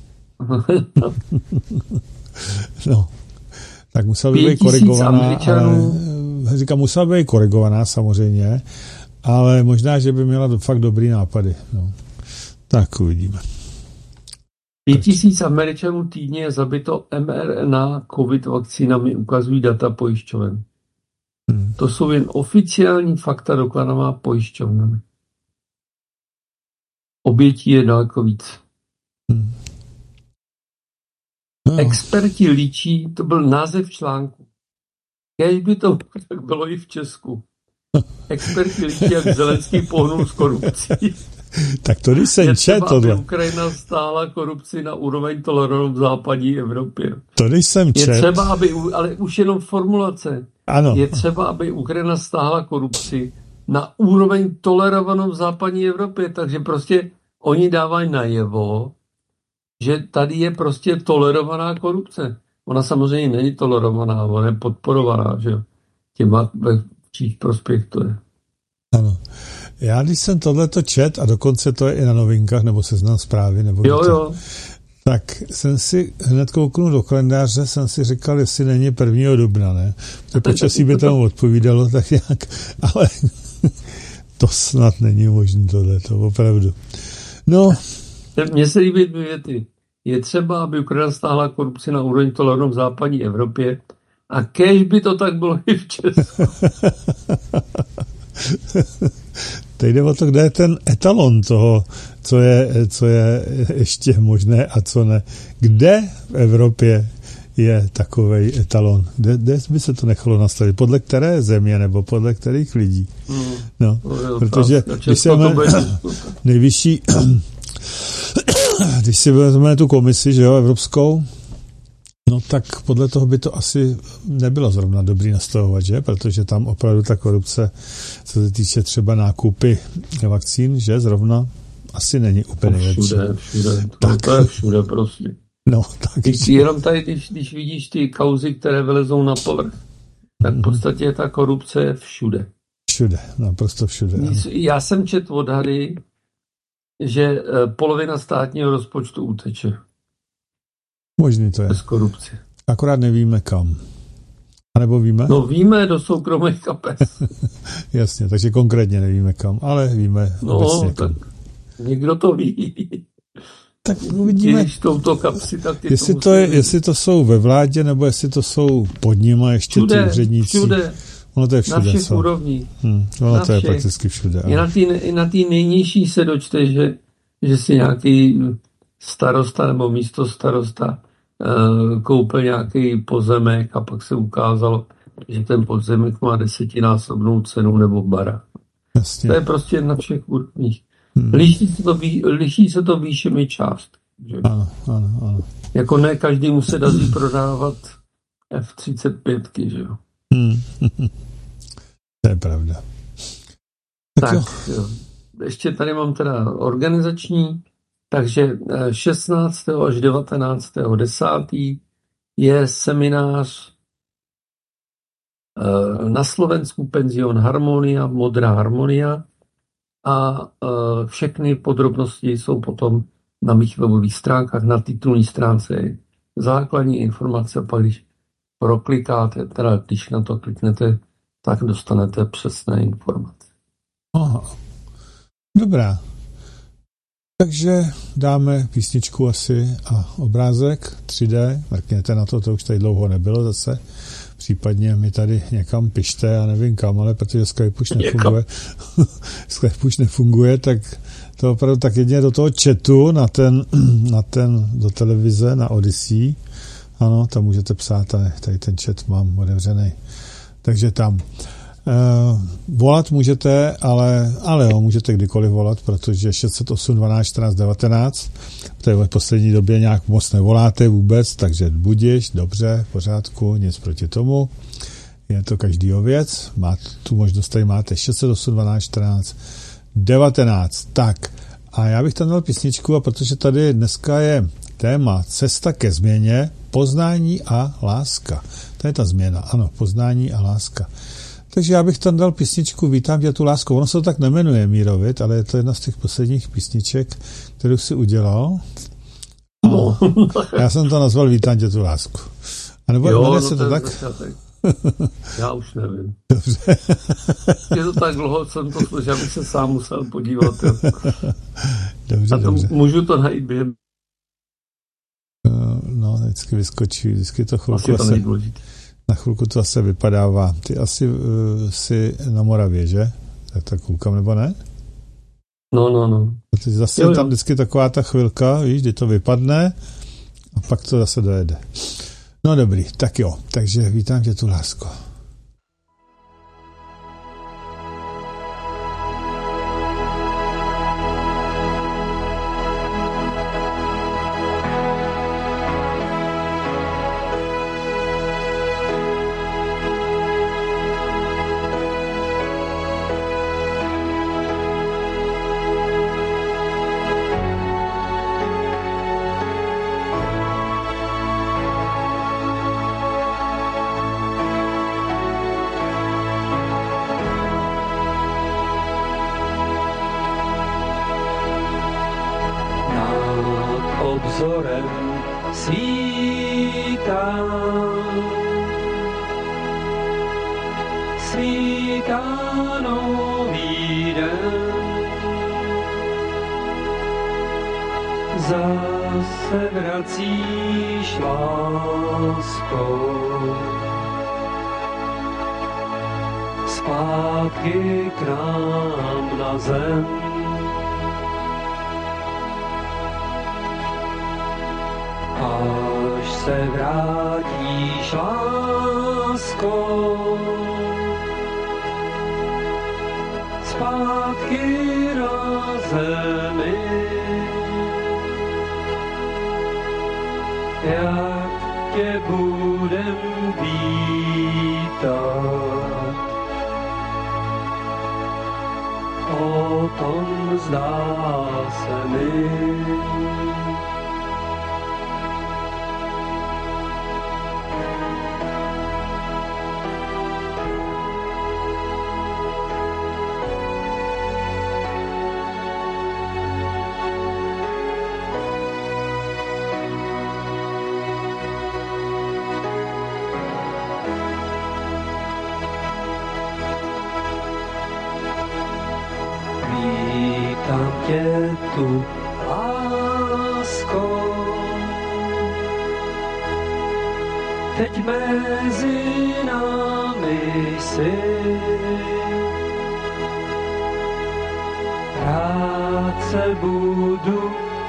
No, tak musela by být korigovaná, říkám, musela být korigovaná samozřejmě, ale možná, že by měla fakt dobrý nápady. No. Tak uvidíme. 5000 Američanů týdně je zabito mRNA COVID vakcínami, ukazují data pojišťoven. To jsou jen oficiální fakta dokladovaná pojišťovnami. Obětí je daleko víc. No. Experti líčí, to byl název článku. Kéž by to tak bylo i v Česku. Experti líčí, jak Zelenský pohnul s korupcí. Tak to když jsem četl tohle. Aby Ukrajina stála korupci na úroveň tolerovanou v západní Evropě. To když jsem četl. Je třeba, aby, ale už jenom formulace. Ano. Je třeba, aby Ukrajina stála korupci na úroveň tolerovanou v západní Evropě. Takže prostě oni dávají najevo, že tady je prostě tolerovaná korupce. Ona samozřejmě není tolerovaná, ona je podporovaná, že jo. Těma, v čích prospěch to je. Ano. Já když jsem tohleto čet, a dokonce to je i na Novinkách, nebo Seznam Zprávy, nebo jo. Tak jsem si hned kouknul do kalendáře, jsem si říkal, jestli není 1. dubna, ne? Protože počasí by tomu odpovídalo tak nějak, ale to snad není možné tohleto, opravdu. No. Mně se líbí 2 věty. Je třeba, aby Ukrajina stáhla korupci na úroveň tolerovanou v západní Evropě a kéž by to tak bylo i v Česku. Teď jde o to, kde je ten etalon toho, co je ještě možné a co ne. Kde v Evropě je takovej etalon? Kde by se to nechalo nastavit? Podle které země nebo podle kterých lidí? No, protože když se nejvyšší, když si vezmeme tu komisi, že jo, evropskou, no tak podle toho by to asi nebylo zrovna dobrý nastavovat, že? Protože tam opravdu ta korupce, co se týče třeba nákupy vakcín, že zrovna asi není úplně větší. Všude. To je všude prostě. No, tak. Jenom tady, když vidíš ty kauzy, které vylezou na povrch, tak v podstatě ta korupce je všude. Všude, naprosto všude. Já jsem četl odhady, že polovina státního rozpočtu uteče. Možný to je. Bez korupce. Akorát nevíme kam. A nebo víme? No víme, do soukromých kapes. Jasně, takže konkrétně nevíme kam, ale víme obecně kam. Tak někdo to ví. Tak uvidíme. Když touto kapsy, tak ty jestli to jsou ve vládě, nebo jestli to jsou pod nima ještě ty úředníci. Všude. Ono to je všude. Na všech úrovních. Ono to je prakticky všude. I na té nejnižší se dočte, že si nějaký starosta nebo místo starosta koupil nějaký pozemek a pak se ukázalo, že ten pozemek má 10násobnou cenu nebo bara. Jasně. To je prostě na všech úrovních. Liší se to výšemi část. Že? Ano. Jako ne každý se daří prodávat F-35, že jo? To je pravda. Tak jo. Ještě tady mám teda organizační, takže 16. až 19. 10. je seminář na Slovensku Penzion Harmonia, Modrá harmonia a všechny podrobnosti jsou potom na mých webových stránkách, na titulní stránce je základní informace, a pak když proklikáte, teda když na to kliknete, tak dostanete přesné informace. Aha. Dobrá. Takže dáme písničku asi a obrázek 3D. Mrkněte na to už tady dlouho nebylo zase. Případně mi tady někam pište, já nevím kam, ale protože Skype už nefunguje. Skype už nefunguje, tak to opravdu tak jedině do toho chatu, na ten do televize, na Odyssey. Ano, tam můžete psát, tady ten chat mám otevřený. Takže tam. Volat můžete, ale můžete kdykoliv volat, protože 608 12 14 19, to je v poslední době nějak moc nevoláte vůbec, takže budiš, dobře, v pořádku, nic proti tomu, je to každýho věc, tu možnost tady máte 608 12 14 19, tak a já bych tam dal písničku, a protože tady dneska je téma cesta ke změně, poznání a láska, to je ta změna, ano, poznání a láska. Takže já bych tam dal písničku Vítám tě tu lásku. Ono se to tak nemenuje, Mírovit, ale je to jedna z těch posledních písniček, kterou si udělal. No. Já jsem to nazval Vítám tě tu lásku. A nebo jmenuje se to tak? Já už nevím. Dobře. Je to tak dlouho, jsem to slyšel, abych se sám musel podívat. Dobře, dobře. Můžu to najít během? No, vždycky vyskočí, vždycky to chvilku na chvilku to zase vypadává. Ty asi jsi na Moravě, že? Tak koukám, nebo ne? No. Protože zase je tam vždycky taková ta chvilka, víš, kdy to vypadne a pak to zase dojede. No dobrý, tak jo. Takže vítám tě tu lásko. vzorem svítá. Svítá nový den, zase vracíš láskou zpátky k nám na zem. Až se vrátíš láskou zpátky na zemi, jak tě budem vítat, o tom zdá se mi. Vítám tě tu láskou, teď mezi námi jsi. Rád se budu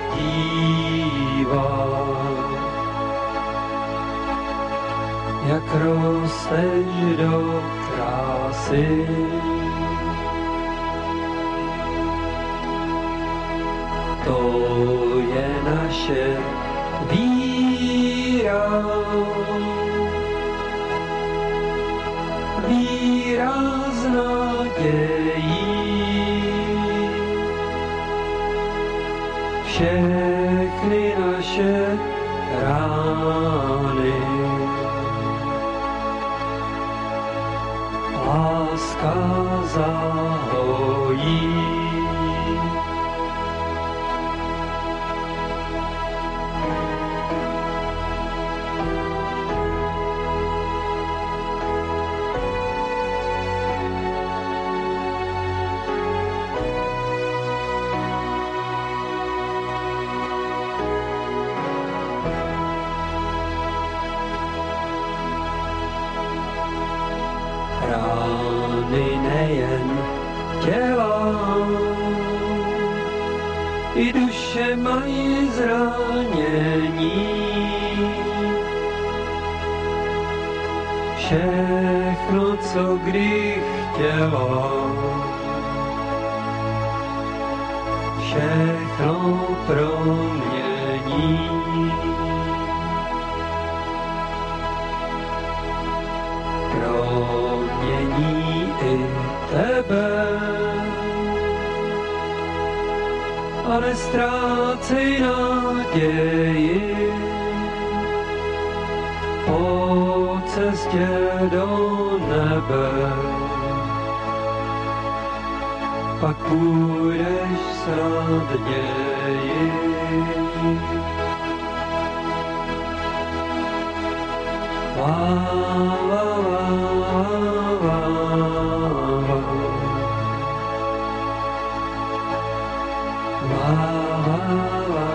dívat, jak rosteš do krásy. To je naše víra, víra z nadějí. Všechny naše rány láska zahojí. Rány nejen těla, i duše mají zranění. Všechno, co kdy chtěla, všechno promění. Promění i tebe a neztrácej naději. Po cestě do nebe pak půjdeš snadněji. La la la la la la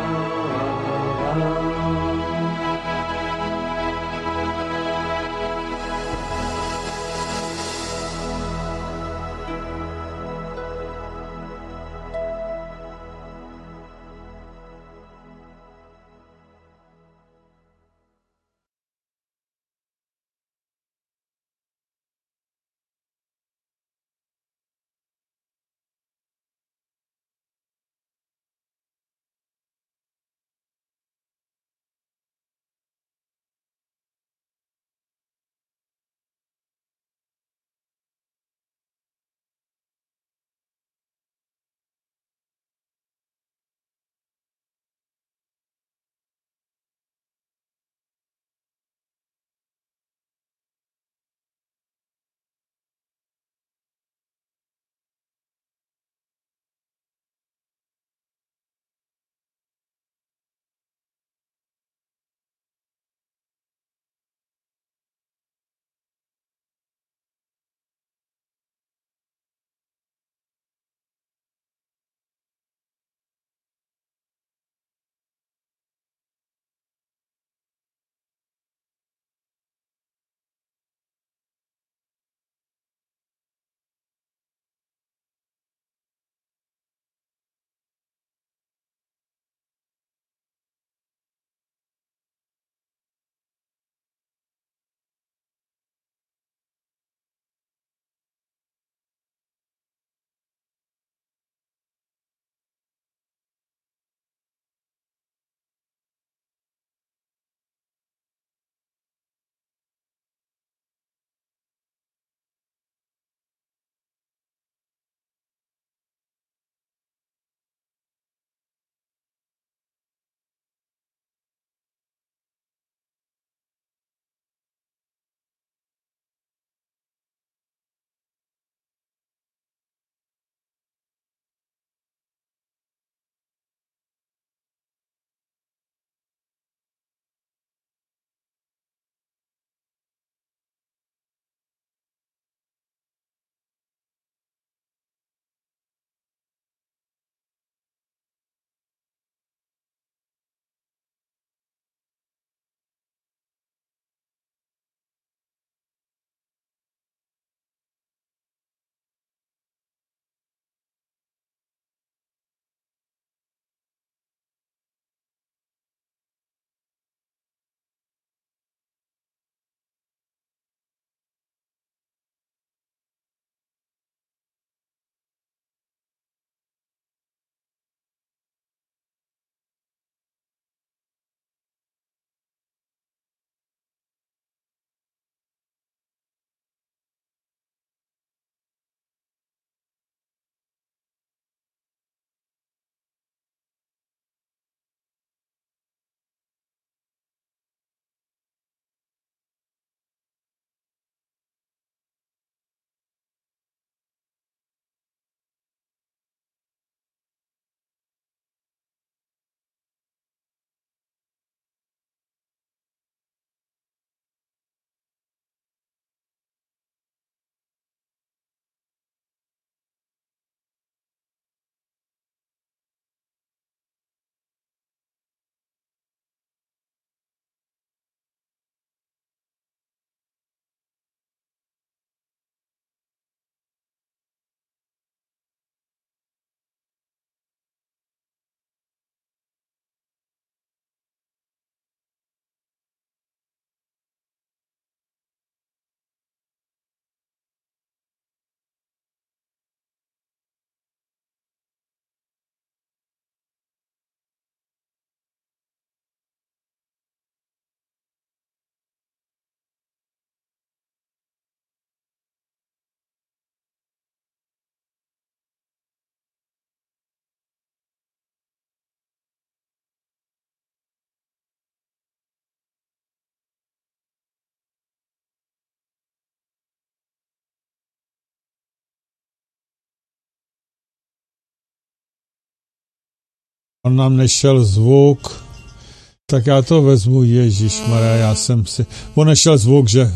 On nám nešel zvuk, tak já to vezmu, ježišmarja, já jsem si... On nešel zvuk, že...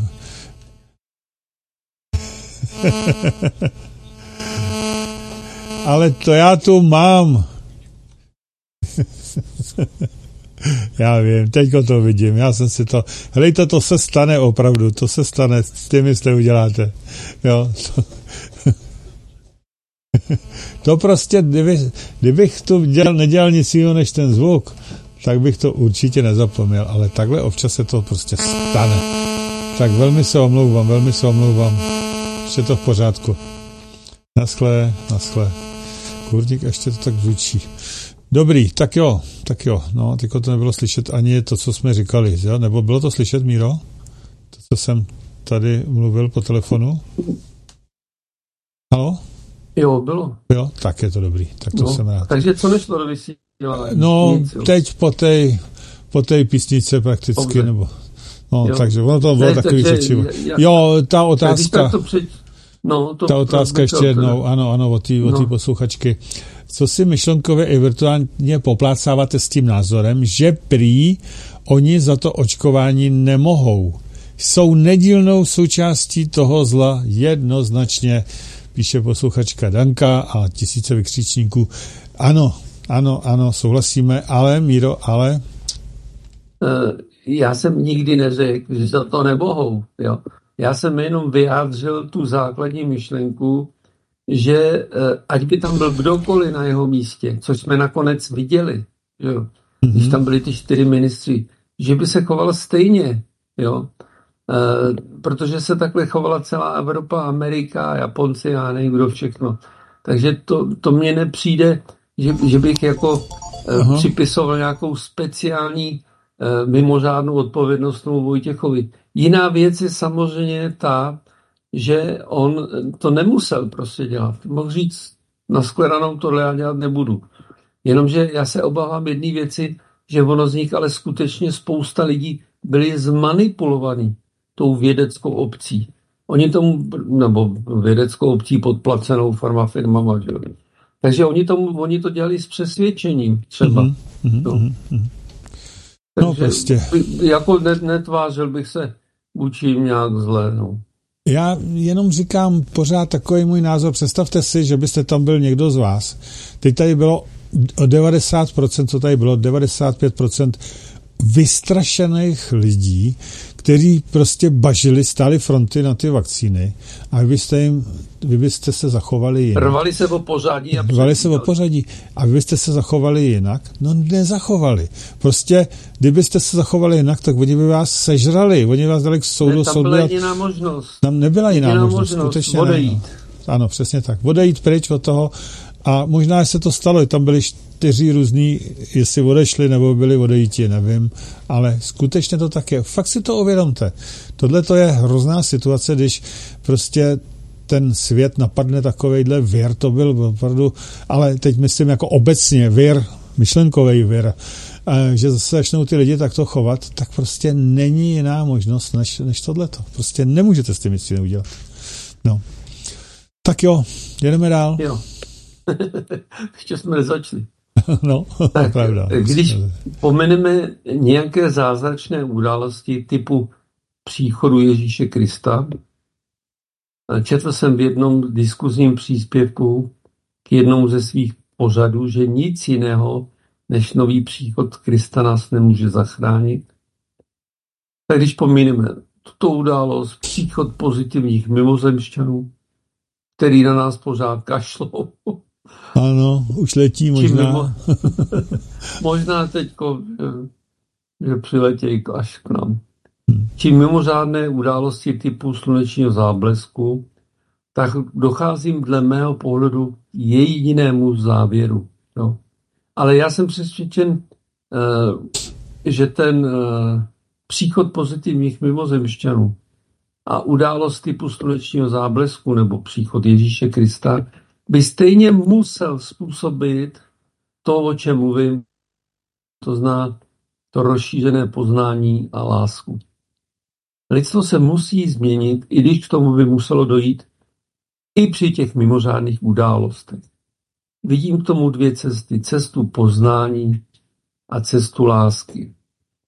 Ale to já tu mám. Já vím, teďko to vidím, já jsem si to... Hlejte, to se stane opravdu, to se stane, s tím, jestli uděláte. Jo, to prostě, kdybych tu nedělal nic jiného než ten zvuk, tak bych to určitě nezapomněl, ale takhle občas se to prostě stane. Tak velmi se omlouvám. Ještě to v pořádku. Naschle. Kurník, ještě to tak zvučí. Dobrý, tak jo. No, teďko to nebylo slyšet ani to, co jsme říkali, jo? Nebo bylo to slyšet, Míro? To, co jsem tady mluvil po telefonu? Halo? Jo, bylo. Jo, tak je to dobrý, tak to jsem rád. Takže co nešlo do vysílání? No, teď po té písnice prakticky, dobře. Nebo... No, jo. Takže ono to bylo takový řečivo. Jo, ta otázka... Ta otázka ještě jednou, ano, od té posluchačky. Co si myšlenkově i virtuálně poplácáváte s tím názorem, že prý oni za to očkování nemohou? Jsou nedílnou součástí toho zla jednoznačně, píše posluchačka Danka a tisíce vykřičníků. Ano, souhlasíme, ale Míro, ale... Já jsem nikdy neřekl, že za to nemohou, jo. Já jsem jenom vyjádřil tu základní myšlenku, že ať by tam byl kdokoliv na jeho místě, což jsme nakonec viděli, jo, když tam byli ty 4 ministři, že by se choval stejně, jo, protože se takhle chovala celá Evropa, Amerika, Japonci, já nevím kdo všechno. Takže to mně nepřijde, že bych jako připisoval nějakou speciální mimořádnou odpovědnost tomu Vojtěchovi. Jiná věc je samozřejmě ta, že on to nemusel prostě dělat. Mohl říct, na shledanou tohle já dělat nebudu. Jenomže já se obávám jedné věci, že ono z nich ale skutečně spousta lidí byli zmanipulovaní tou vědeckou obcí. Oni tomu, nebo vědeckou obcí podplacenou farmafirmama, že? Takže oni to dělali s přesvědčením třeba. Takže prostě. Jako netvářil bych se vůči jim nějak zle. No. Já jenom říkám pořád takový můj názor. Představte si, že byste tam byl někdo z vás. Teď tady bylo 90%, co tady bylo, 95% vystrašených lidí, kteří prostě bažili, stáli fronty na ty vakcíny a vy byste se zachovali jinak. Rvali se o pořadí. A vy byste se zachovali jinak? No nezachovali. Prostě, kdybyste se zachovali jinak, tak oni by vás sežrali. Oni vás dali k soudu. Tam byla jiná možnost. Tam nebyla jiná možnost. Odejít. Ano, přesně tak. Odejít pryč od toho. A možná se to stalo, tam byli 4 různý, jestli odešli nebo byli odejíti, nevím, ale skutečně to tak je. Fakt si to uvědomte. Tohle to je hrozná situace, když prostě ten svět napadne takovejhle vir, to byl opravdu, ale teď myslím jako obecně vir, myšlenkový vir, že zase začnou ty lidi takto chovat, tak prostě není jiná možnost než tohleto. Prostě nemůžete s tím nic neudělat. No. Tak jo, jedeme dál. Jo. Ještě jsme nezačali. No, tak, pravda. Když pomeneme nějaké zázračné události typu příchodu Ježíše Krista, četl jsem v jednom diskuzním příspěvku k jednomu ze svých pořadů, že nic jiného než nový příchod Krista nás nemůže zachránit. Tak když pomineme tuto událost, příchod pozitivních mimozemšťanů, který na nás pořád kašlou. Ano, už letí možná. Možná teďko, že přiletějí až k nám. Či mimořádné události typu slunečního záblesku, tak docházím dle mého pohledu jedinému závěru. Jo. Ale já jsem přesvědčen, že ten příchod pozitivních mimozemšťanů a událost typu slunečního záblesku nebo příchod Ježíše Krista by stejně musel způsobit to, o čem mluvím, to zná to rozšířené poznání a lásku. Lidstvo se musí změnit, i když k tomu by muselo dojít i při těch mimořádných událostech. Vidím k tomu dvě cesty. Cestu poznání a cestu lásky.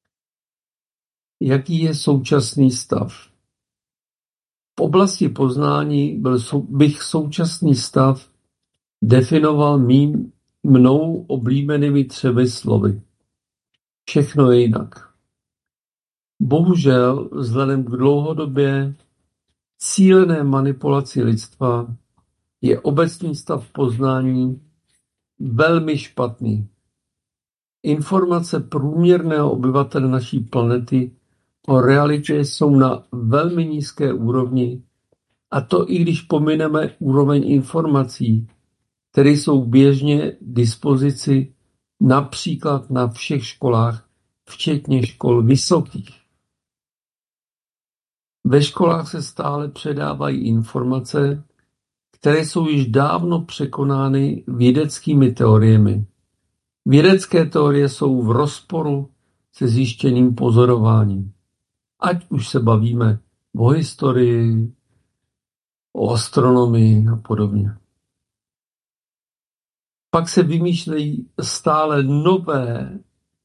Jaký je současný stav? V oblasti poznání bych současný stav definoval mnou oblíbenými 3 slovy. Všechno je jinak. Bohužel, vzhledem k dlouhodobě cílené manipulaci lidstva je obecný stav poznání velmi špatný. Informace průměrného obyvatele naší planety o realitě jsou na velmi nízké úrovni, a to i když pomineme úroveň informací, které jsou běžně k dispozici například na všech školách, včetně škol vysokých. Ve školách se stále předávají informace, které jsou již dávno překonány vědeckými teoriemi. Vědecké teorie jsou v rozporu se zjištěným pozorováním. Ať už se bavíme o historii, o astronomii a podobně. Pak se vymýšlejí stále nové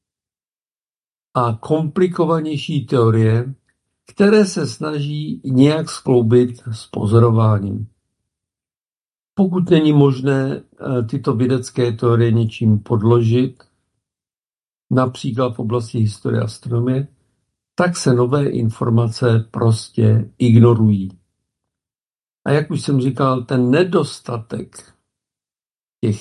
a komplikovanější teorie, které se snaží nějak skloubit s pozorováním. Pokud není možné tyto vědecké teorie něčím podložit, například v oblasti historie a astronomie, tak se nové informace prostě ignorují. A jak už jsem říkal, ten nedostatek těch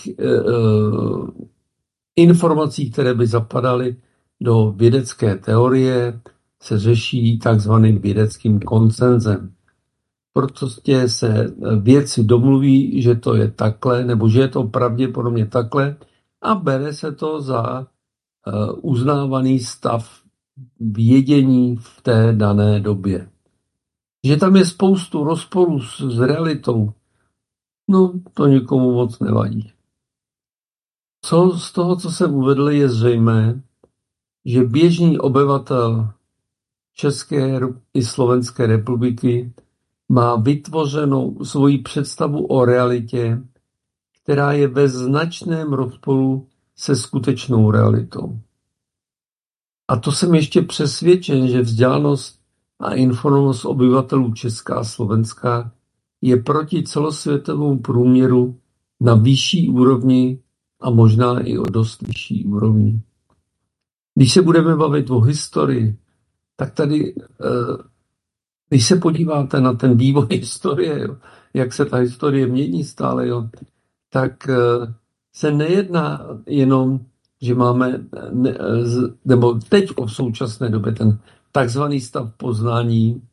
informací, které by zapadaly do vědecké teorie, se řeší takzvaným vědeckým konsenzem. Protože se vědci domluví, že to je takhle, nebo že je to pravděpodobně takhle, a bere se to za uznávaný stav vědění v té dané době. Že tam je spoustu rozporů s realitou, no to nikomu moc nevadí. Co z toho, co jsem uvedl, je zřejmé, že běžný obyvatel České i Slovenské republiky má vytvořenou svoji představu o realitě, která je ve značném rozporu se skutečnou realitou. A to jsem ještě přesvědčen, že vzdělanost a informovanost obyvatelů Česka a Slovenska je proti celosvětovému průměru na vyšší úrovni a možná i o dost vyšší úrovni. Když se budeme bavit o historii, tak tady, když se podíváte na ten vývoj historie, jo, jak se ta historie mění stále, jo, tak se nejedná jenom, že máme, nebo teď v současné době ten takzvaný stav poznání,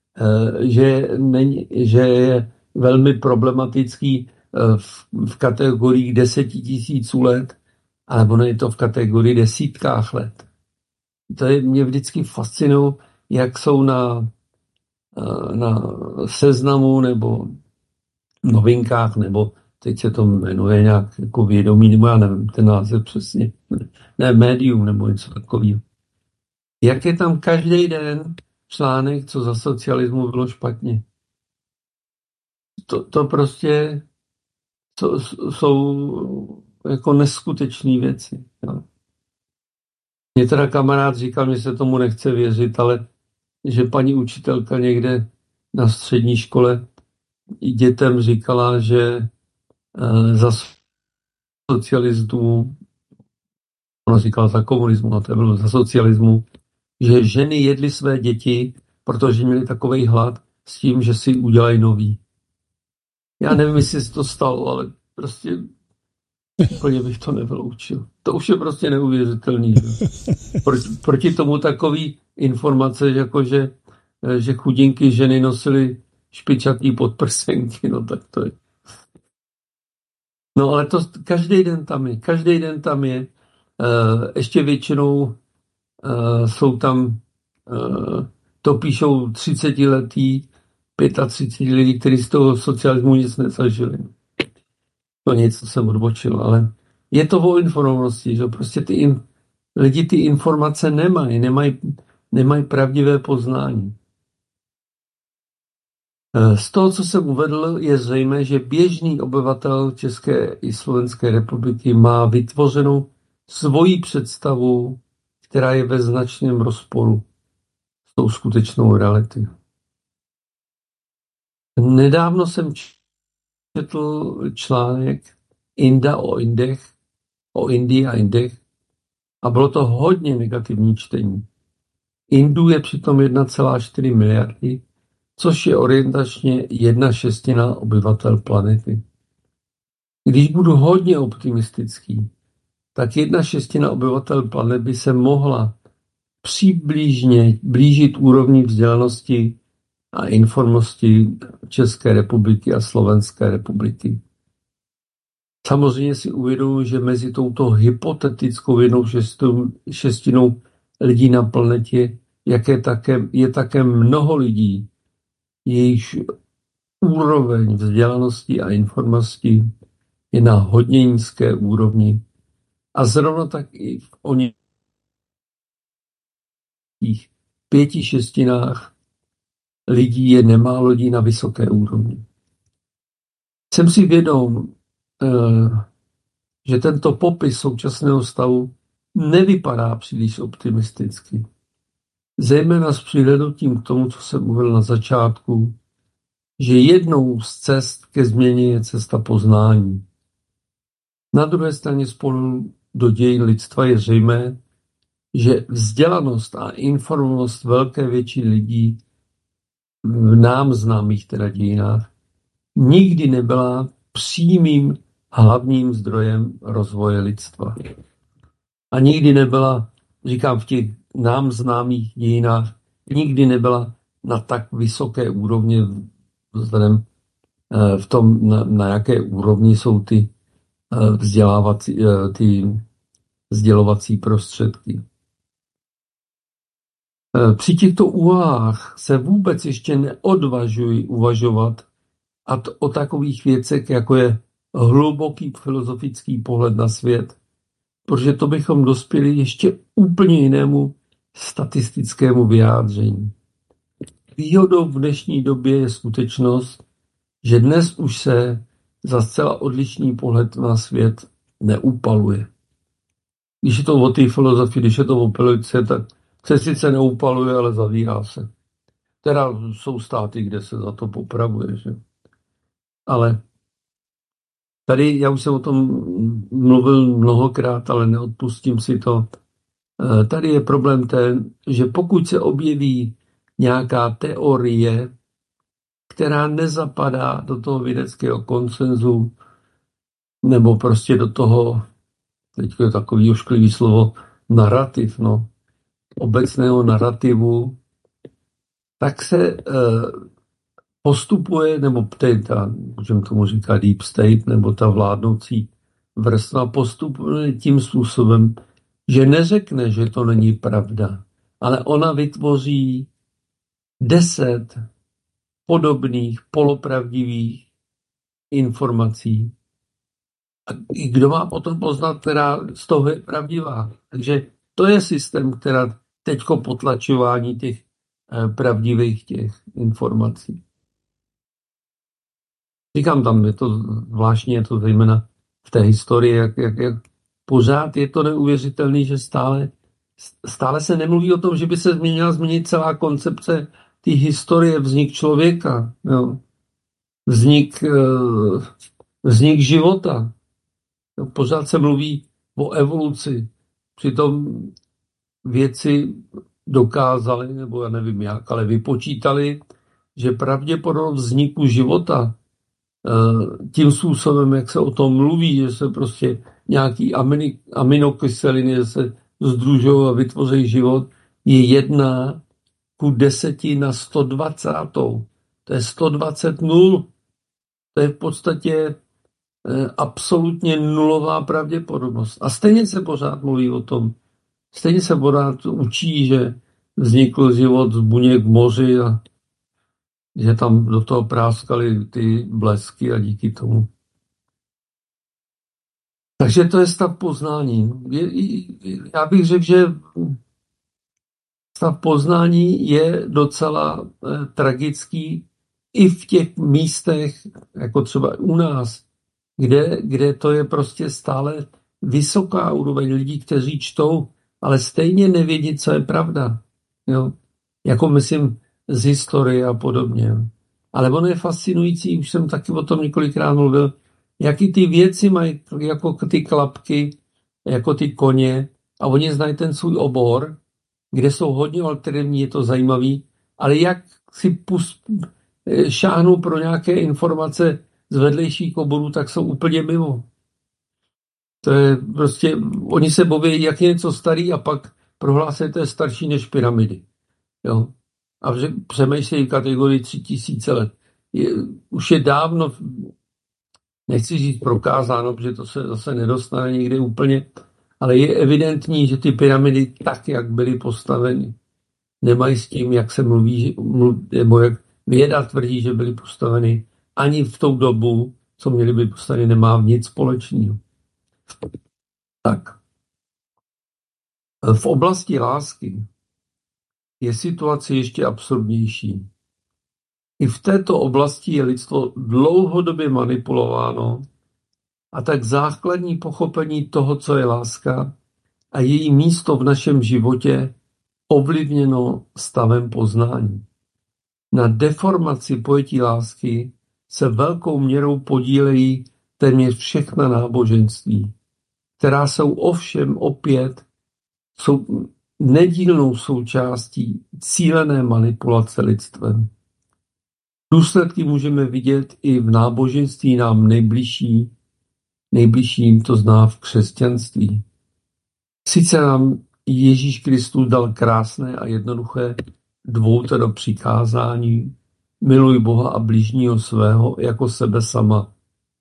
že je velmi problematický v kategoriích 10 000 let, ale ono je to v kategorii desítkách let. To je, mě vždycky fascinují, jak jsou na Seznamu nebo Novinkách, nebo teď se to jmenuje nějak jako Vědomí, nebo já nevím ten název přesně, ne, Médium nebo něco takového. Jak je tam každý den článek, co za socialismu bylo špatně. To prostě jsou jako neskutečné věci. Jo. Mě teda kamarád říkal, že se tomu nechce věřit, ale že paní učitelka někde na střední škole i dětem říkala, že za socialismu, ona říkala za komunismu, a to bylo za socialismu, že ženy jedly své děti, protože měly takovej hlad s tím, že si udělají nový. Já nevím, jestli se to stalo, ale prostě úplně bych to nevyloučil. To už je prostě neuvěřitelný. Proti tomu takový informace, jako že chudinky ženy nosily špičatý podprsenky, no tak to je. No ale to každý den tam je. Ještě většinou jsou tam, to píšou 30letí, 35 lidí, kteří z toho socialismu nic nezažili. To něco jsem odbočil, ale je to o informovanosti, že prostě lidi ty informace nemají pravdivé poznání. Z toho, co jsem uvedl, je zřejmé, že běžný obyvatel České i Slovenské republiky má vytvořenou svoji představu, která je ve značném rozporu s tou skutečnou realitou. Nedávno jsem četl článek Inda o Indech, o Indii a Indech a bylo to hodně negativní čtení. Indů je přitom 1,4 miliardy, což je orientačně 1/6 obyvatel planety. Když budu hodně optimistický, tak 1/6 obyvatel planety by se mohla přibližně blížit úrovni vzdělanosti a informovanosti České republiky a Slovenské republiky. Samozřejmě si uvědomuji, že mezi touto hypotetickou 1/6 lidí na planetě je také mnoho lidí, jejichž úroveň vzdělanosti a informací je na hodně nízké úrovni. A zrovna tak i v oněch 5/6 lidí je nemálo lidí na vysoké úrovni. Jsem si vědom, že tento popis současného stavu nevypadá příliš optimisticky. Zejména s přihlédnutím k tomu, co jsem uvedl na začátku, že jednou z cest ke změně je cesta poznání. Na druhé straně z pohledu do dějin lidstva je zřejmé, že vzdělanost a informovanost velké většiny lidí v nám známých dějinách nikdy nebyla přímým hlavním zdrojem rozvoje lidstva. A nikdy nebyla, říkám v těch nám známých dějinách, nikdy nebyla na tak vysoké úrovni vzhledem v tom, na jaké úrovni jsou ty sdělovací prostředky. Při těchto úvahách se vůbec ještě neodvažuji uvažovat o takových věcech, jako je hluboký filozofický pohled na svět, protože to bychom dospěli ještě úplně jinému statistickému vyjádření. Výhodou v dnešní době je skutečnost, že dnes už se za zcela odlišný pohled na svět neupaluje. Když je to o té filozofii, když je to o politice, tak se sice neupaluje, ale zavírá se. Teda jsou státy, kde se za to popravuje. Že? Ale tady, já už jsem o tom mluvil mnohokrát, ale neodpustím si to. Tady je problém ten, že pokud se objeví nějaká teorie, která nezapadá do toho vědeckého konsenzu, nebo prostě do toho, teď je takový ošklivý slovo, narrativ, obecného narrativu, tak se postupuje, nebo můžeme tomu říkat deep state, nebo ta vládnoucí vrstva postupuje tím způsobem, že neřekne, že to není pravda, ale ona vytvoří 10 podobných, polopravdivých informací. A kdo má potom poznat, která z toho je pravdivá. Takže to je systém, která teďko potlačování těch pravdivých těch informací. Říkám, tam je to zvláštní, je to zejména v té historii, jak pořád je to neuvěřitelný, že stále se nemluví o tom, že by se měla změnit celá koncepce té historie, vznik člověka, jo. Vznik života. Jo. Pořád se mluví o evoluci. Přitom věci dokázali, nebo já nevím jak, ale vypočítali, že pravděpodobnost vzniku života tím způsobem, jak se o tom mluví, že se prostě nějaký aminokyseliny se sdružují a vytvoří život, je 1:10⁻120. To je 120 nul. To je v podstatě absolutně nulová pravděpodobnost. A stejně se pořád mluví o tom. Stejně se pořád učí, že vznikl život z buněk v moři a že tam do toho práskaly ty blesky a díky tomu. Takže to je stav poznání. Já bych řekl, že stav poznání je docela tragický i v těch místech, jako třeba u nás, kde to je prostě stále vysoká úroveň lidí, kteří čtou, ale stejně nevědí, co je pravda. Jo? Jako myslím z historie a podobně. Ale ono je fascinující, už jsem taky o tom několikrát mluvil, jaký ty věci mají jako ty klapky, jako ty koně, a oni znají ten svůj obor, kde jsou hodně alternativní, je to zajímavý, ale jak si šáhnou pro nějaké informace z vedlejších oborů, tak jsou úplně mimo. To je prostě, oni se baví, jak je něco starý, a pak prohlásí, to je starší než pyramidy. Jo? A přemýšlejí v kategorii 3000 let. Už je dávno, nechci říct prokázáno, protože to se zase nedostane někde úplně, ale je evidentní, že ty pyramidy tak, jak byly postaveny, nemají s tím, jak se mluví, nebo jak věda tvrdí, že byly postaveny, ani v tou dobu, co měly být postaveny, nemá nic společného. Tak. V oblasti lásky je situace ještě absurdnější. I v této oblasti je lidstvo dlouhodobě manipulováno, a tak základní pochopení toho, co je láska a její místo v našem životě, ovlivněno stavem poznání. Na deformaci pojetí lásky se velkou měrou podílejí téměř všechna náboženství, která jsou ovšem opět nedílnou součástí cílené manipulace lidstvem. Důsledky můžeme vidět i v náboženství nám nejbližším, to zná v křesťanství. Sice nám Ježíš Kristus dal krásné a jednoduché dvoutero přikázání: miluj Boha a bližního svého jako sebe sama.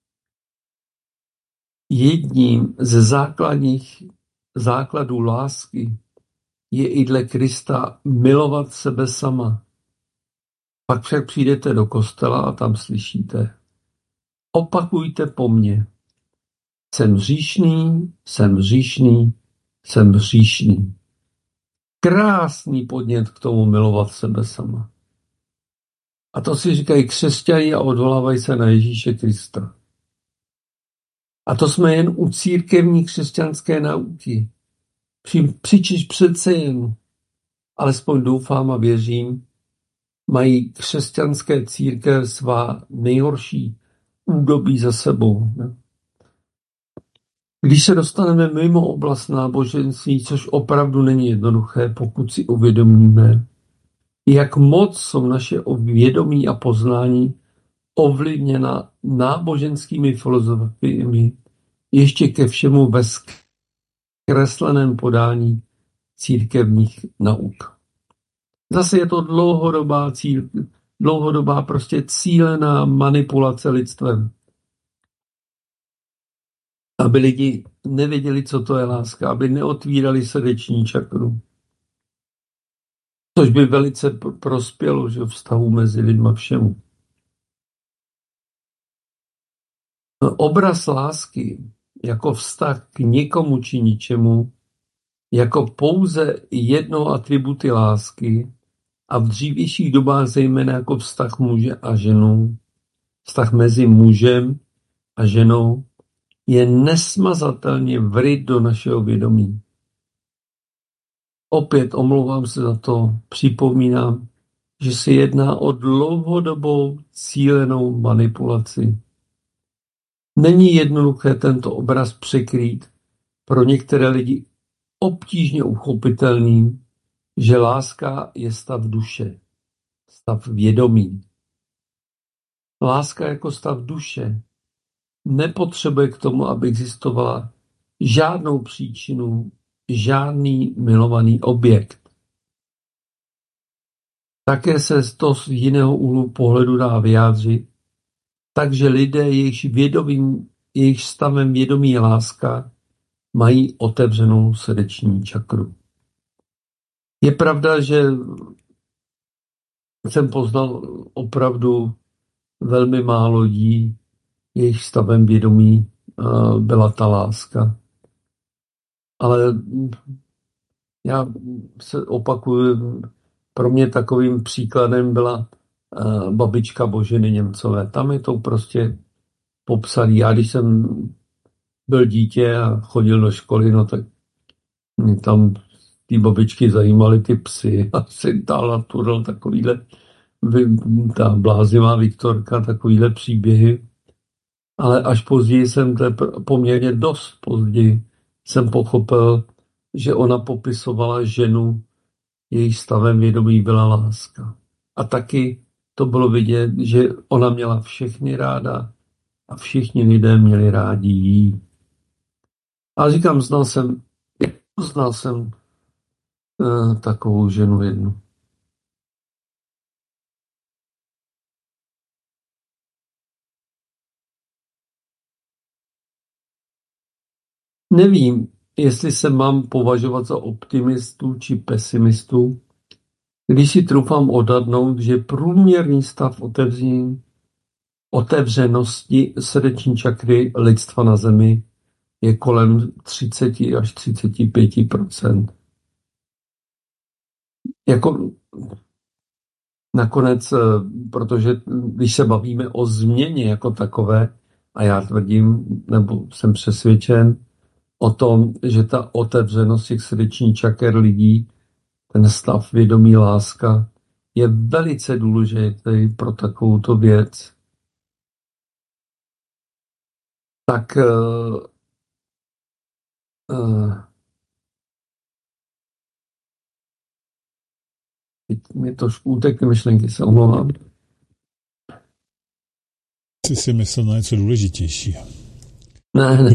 Jedním ze základních základů lásky je i dle Krista milovat sebe sama. Pak však přijdete do kostela a tam slyšíte: opakujte po mně. Jsem hříšný, jsem hříšný, jsem hříšný. Krásný podnět k tomu milovat sebe sama. A to si říkají křesťané a odvolávají se na Ježíše Krista. A to jsme jen u církevní křesťanské nauky. Přičemž přece jen, alespoň doufám a věřím, mají křesťanské církve svá nejhorší údobí za sebou. Ne? Když se dostaneme mimo oblast náboženství, což opravdu není jednoduché, pokud si uvědomíme, jak moc jsou naše vědomí a poznání ovlivněna náboženskými filozofiemi, ještě ke všemu ve zkresleném podání církevních nauk. Zase je to dlouhodobá prostě cílená manipulace lidstvem, aby lidi nevěděli, co to je láska, aby neotvírali srdeční čakru. Což by velice prospělo, že vztahu mezi lidma všemu. Obraz lásky jako vztah k někomu či ničemu, jako pouze jedno atributy lásky, a v dřívějších dobách zejména jako vztah muže a ženou, vztah mezi mužem a ženou, je nesmazatelně vryt do našeho vědomí. Opět omlouvám se za to, připomínám, že se jedná o dlouhodobou cílenou manipulaci. Není jednoduché tento obraz překrýt, pro některé lidi obtížně uchopitelným, že láska je stav duše, stav vědomí. Láska jako stav duše nepotřebuje k tomu, aby existovala žádnou příčinu, žádný milovaný objekt. Také se to z jiného úhlu pohledu dá vyjádřit, takže lidé, jejichž stavem vědomí je láska, mají otevřenou srdeční čakru. Je pravda, že jsem poznal opravdu velmi málo lidí, jejich stavem vědomí byla ta láska. Ale já se opakuju, pro mě takovým příkladem byla Babička Boženy Němcové. Tam je to prostě popsaný. Já když jsem byl dítě a chodil do školy, no tak mě tam ty babičky zajímaly ty psy a Syntal a Turl, takovýhle, ta bláznivá Viktorka, takovýhle příběhy. Ale až později jsem, poměrně dost později, jsem pochopil, že ona popisovala ženu, její stavem vědomí byla láska. A taky to bylo vidět, že ona měla všechny ráda a všichni lidé měli rádi jí. A říkám, znal jsem takovou ženu jednu. Nevím, jestli se mám považovat za optimistu či pesimistu, když si troufám odhadnout, že průměrný stav otevřenosti srdeční čakry lidstva na Zemi je kolem 30 až 35%. Jako nakonec, protože když se bavíme o změně jako takové, a já tvrdím, nebo jsem přesvědčen o tom, že ta otevřenost těch srdečních čaker lidí, ten stav vědomí láska, je velice důležitý pro takovouto věc. Tak teď mi trošku utekly myšlenky, se omlouvám. Jsi si myslel na něco důležitějšího. Ne.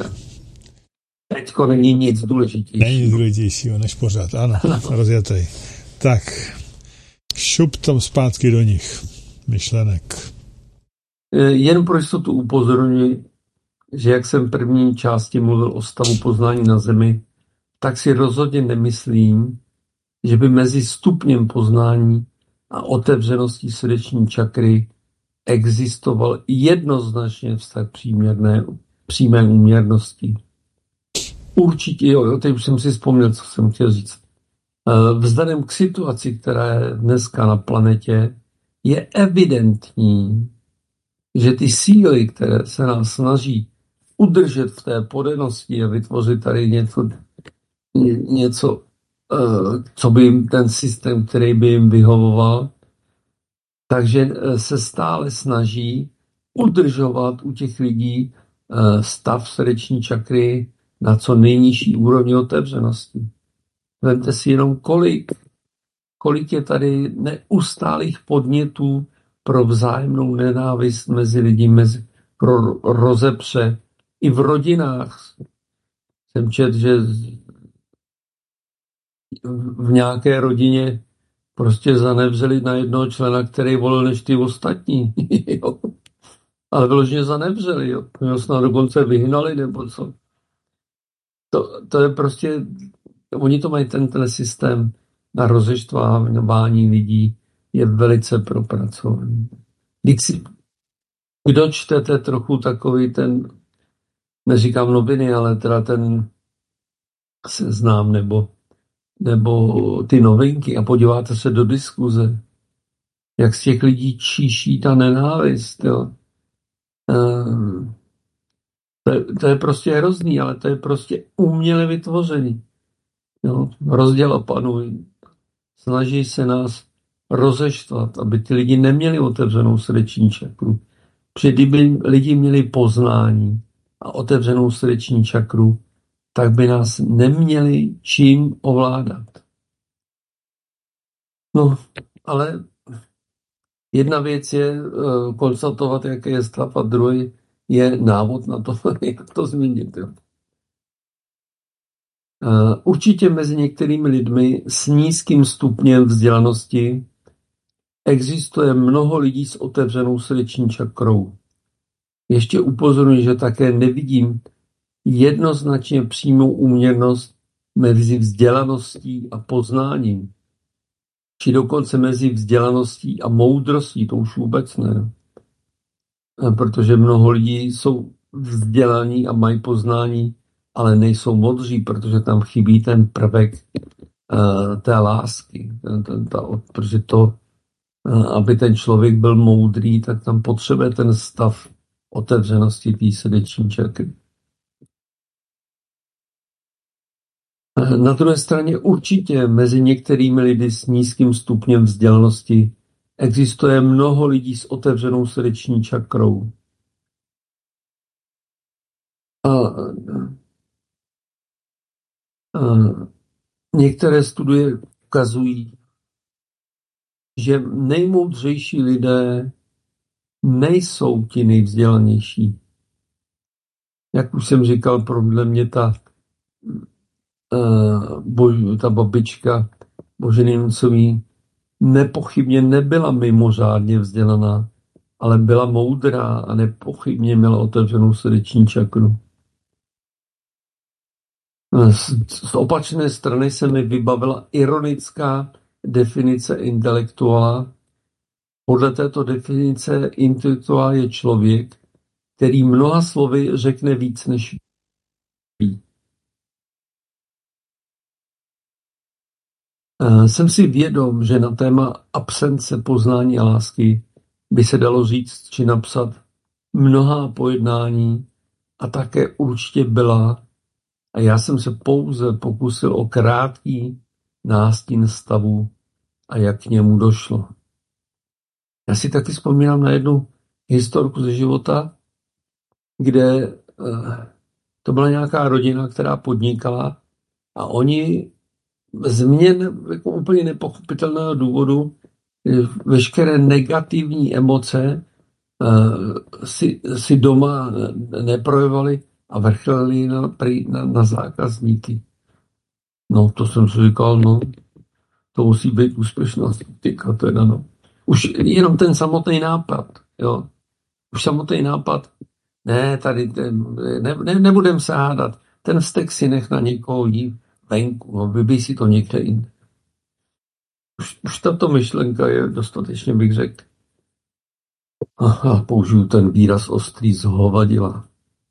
Teďko není nic důležitějšího. Není nic důležitějšího než pořád, ano, rozjetej. Tak, šup tam zpátky do nich, myšlenek. Jen pro jistotu upozorňuji, že jak jsem v první části mluvil o stavu poznání na Zemi, tak si rozhodně nemyslím, že by mezi stupněm poznání a otevřeností srdeční čakry existoval jednoznačně vztah přímé úměrnosti. Určitě, jo, teď už jsem si vzpomněl, co jsem chtěl říct. Vzhledem k situaci, která je dneska na planetě, je evidentní, že ty síly, které se nás snaží udržet v té podennosti a vytvořit tady něco, co by jim ten systém, který by jim vyhovoval, takže se stále snaží udržovat u těch lidí stav srdeční čakry na co nejnižší úrovni otevřenosti. Vemte si jenom, kolik je tady neustálých podnětů pro vzájemnou nenávist mezi lidi, pro rozepře. I v rodinách jsem četl, že v nějaké rodině prostě zanevřeli na jednoho člena, který volil než ty ostatní. Ale vyloženě zanevřeli. Jo. Snad dokonce vyhnali, nebo co. To je prostě, oni to mají ten systém na rozeštvávání lidí, je velice propracovaný. Kdo čtete trochu takový ten, neříkám noviny, ale teda ten Seznam nebo ty novinky a podíváte se do diskuze, jak z těch lidí číší ta nenávist. Jo. To je prostě hrozný, ale to je prostě uměle vytvořený. Jo. Rozděl panují. Snaží se nás rozeštvat, aby ty lidi neměli otevřenou srdeční čakru. Protože kdyby lidi měli poznání a otevřenou srdeční čakru, tak by nás neměli čím ovládat. No, ale jedna věc je konstatovat, jaký je stav, a druhý je návod na to, jak to změnit. Jo. Určitě mezi některými lidmi s nízkým stupněm vzdělanosti existuje mnoho lidí s otevřenou srdeční čakrou. Ještě upozorňuji, že také nevidím jednoznačně přímou úměrnost mezi vzdělaností a poznáním. Či dokonce mezi vzdělaností a moudrostí, to už vůbec ne. Protože mnoho lidí jsou vzdělaní a mají poznání, ale nejsou moudří, protože tam chybí ten prvek té lásky. Protože aby ten člověk byl moudrý, tak tam potřebuje ten stav otevřenosti té srdeční čakry. Na druhé straně určitě mezi některými lidi s nízkým stupněm vzdělanosti existuje mnoho lidí s otevřenou srdeční čakrou. Některé studie ukazují, že nejmoudřejší lidé nejsou ti nejvzdělanější. Jak už jsem říkal, podle mě ta babička Boženy Němcový nepochybně nebyla mimořádně vzdělaná, ale byla moudrá a nepochybně měla otevřenou srdeční čakru. Z opačné strany se mi vybavila ironická definice intelektuála. Podle této definice intelektuál je člověk, který mnoha slovy řekne víc než ví. Jsem si vědom, že na téma absence poznání a lásky by se dalo říct či napsat mnohá pojednání a také určitě byla, a já jsem se pouze pokusil o krátký nástin stavu a jak k němu došlo. Já si taky vzpomínám na jednu historku ze života, kde to byla nějaká rodina, která podnikala a oni změn jako úplně nepochopitelného důvodu veškeré negativní emoce si doma neprojevovali a vrcholili na zákazníky. No, to jsem si říkal, no, to musí být úspěšnost. Tyka, teda, no. Už jenom ten samotný nápad, jo. Už samotný nápad, ne, tady nebudem se hádat, ten vztek si nech na někoho jít venku, no, vybij si to někde jinde. Už tato myšlenka je dostatečně, bych řekl. Aha, použiju ten výraz ostrý, zhovadila.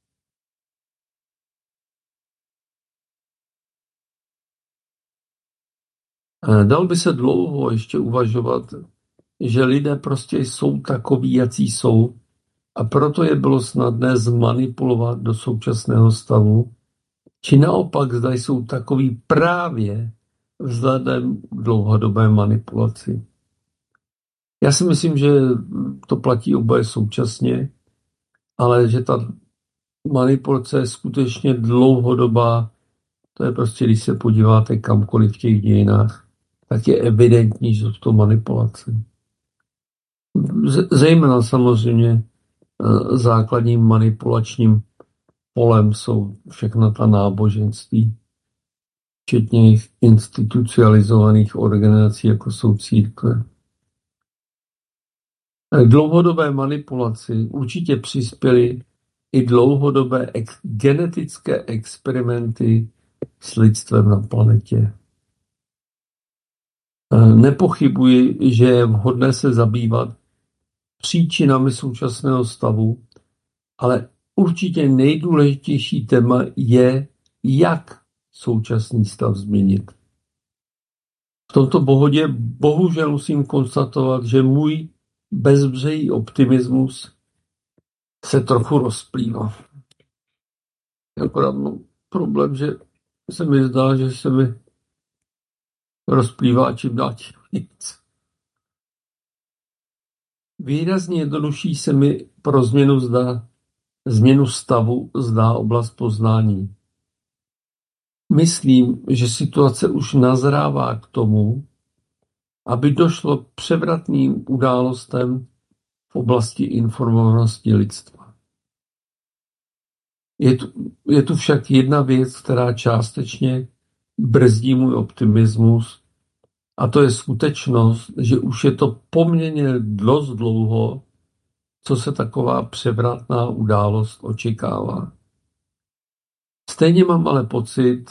Dal by se dlouho ještě uvažovat, že lidé prostě jsou takoví, jací jsou, a proto je bylo snadné zmanipulovat do současného stavu, či naopak zda jsou takoví právě vzhledem k dlouhodobé manipulaci. Já si myslím, že to platí oboje současně, ale že ta manipulace je skutečně dlouhodobá, to je prostě, když se podíváte kamkoliv v těch dějinách, tak je evidentní, že to manipulace. Zejména samozřejmě základním manipulačním polem jsou všechna ta náboženství, včetně jejich institucionalizovaných organizací, jako jsou církve. K dlouhodobé manipulaci určitě přispěly i dlouhodobé genetické experimenty s lidstvem na planetě. Nepochybuji, že je vhodné se zabývat příčinami současného stavu, ale určitě nejdůležitější téma je, jak současný stav změnit. V tomto bodě bohužel musím konstatovat, že můj bezbřehý optimismus se trochu rozplývá. Akorát mám problém, že se mi zdá, že se mi rozplývá čím dál tím víc. Výrazně jednodušší se mi pro změnu stavu zdá oblast poznání. Myslím, že situace už nazrává k tomu, aby došlo k převratným událostem v oblasti informovanosti lidstva. Je tu však jedna věc, která částečně brzdí můj optimismus, a to je skutečnost, že už je to poměrně dost dlouho, co se taková převratná událost očekává. Stejně mám ale pocit,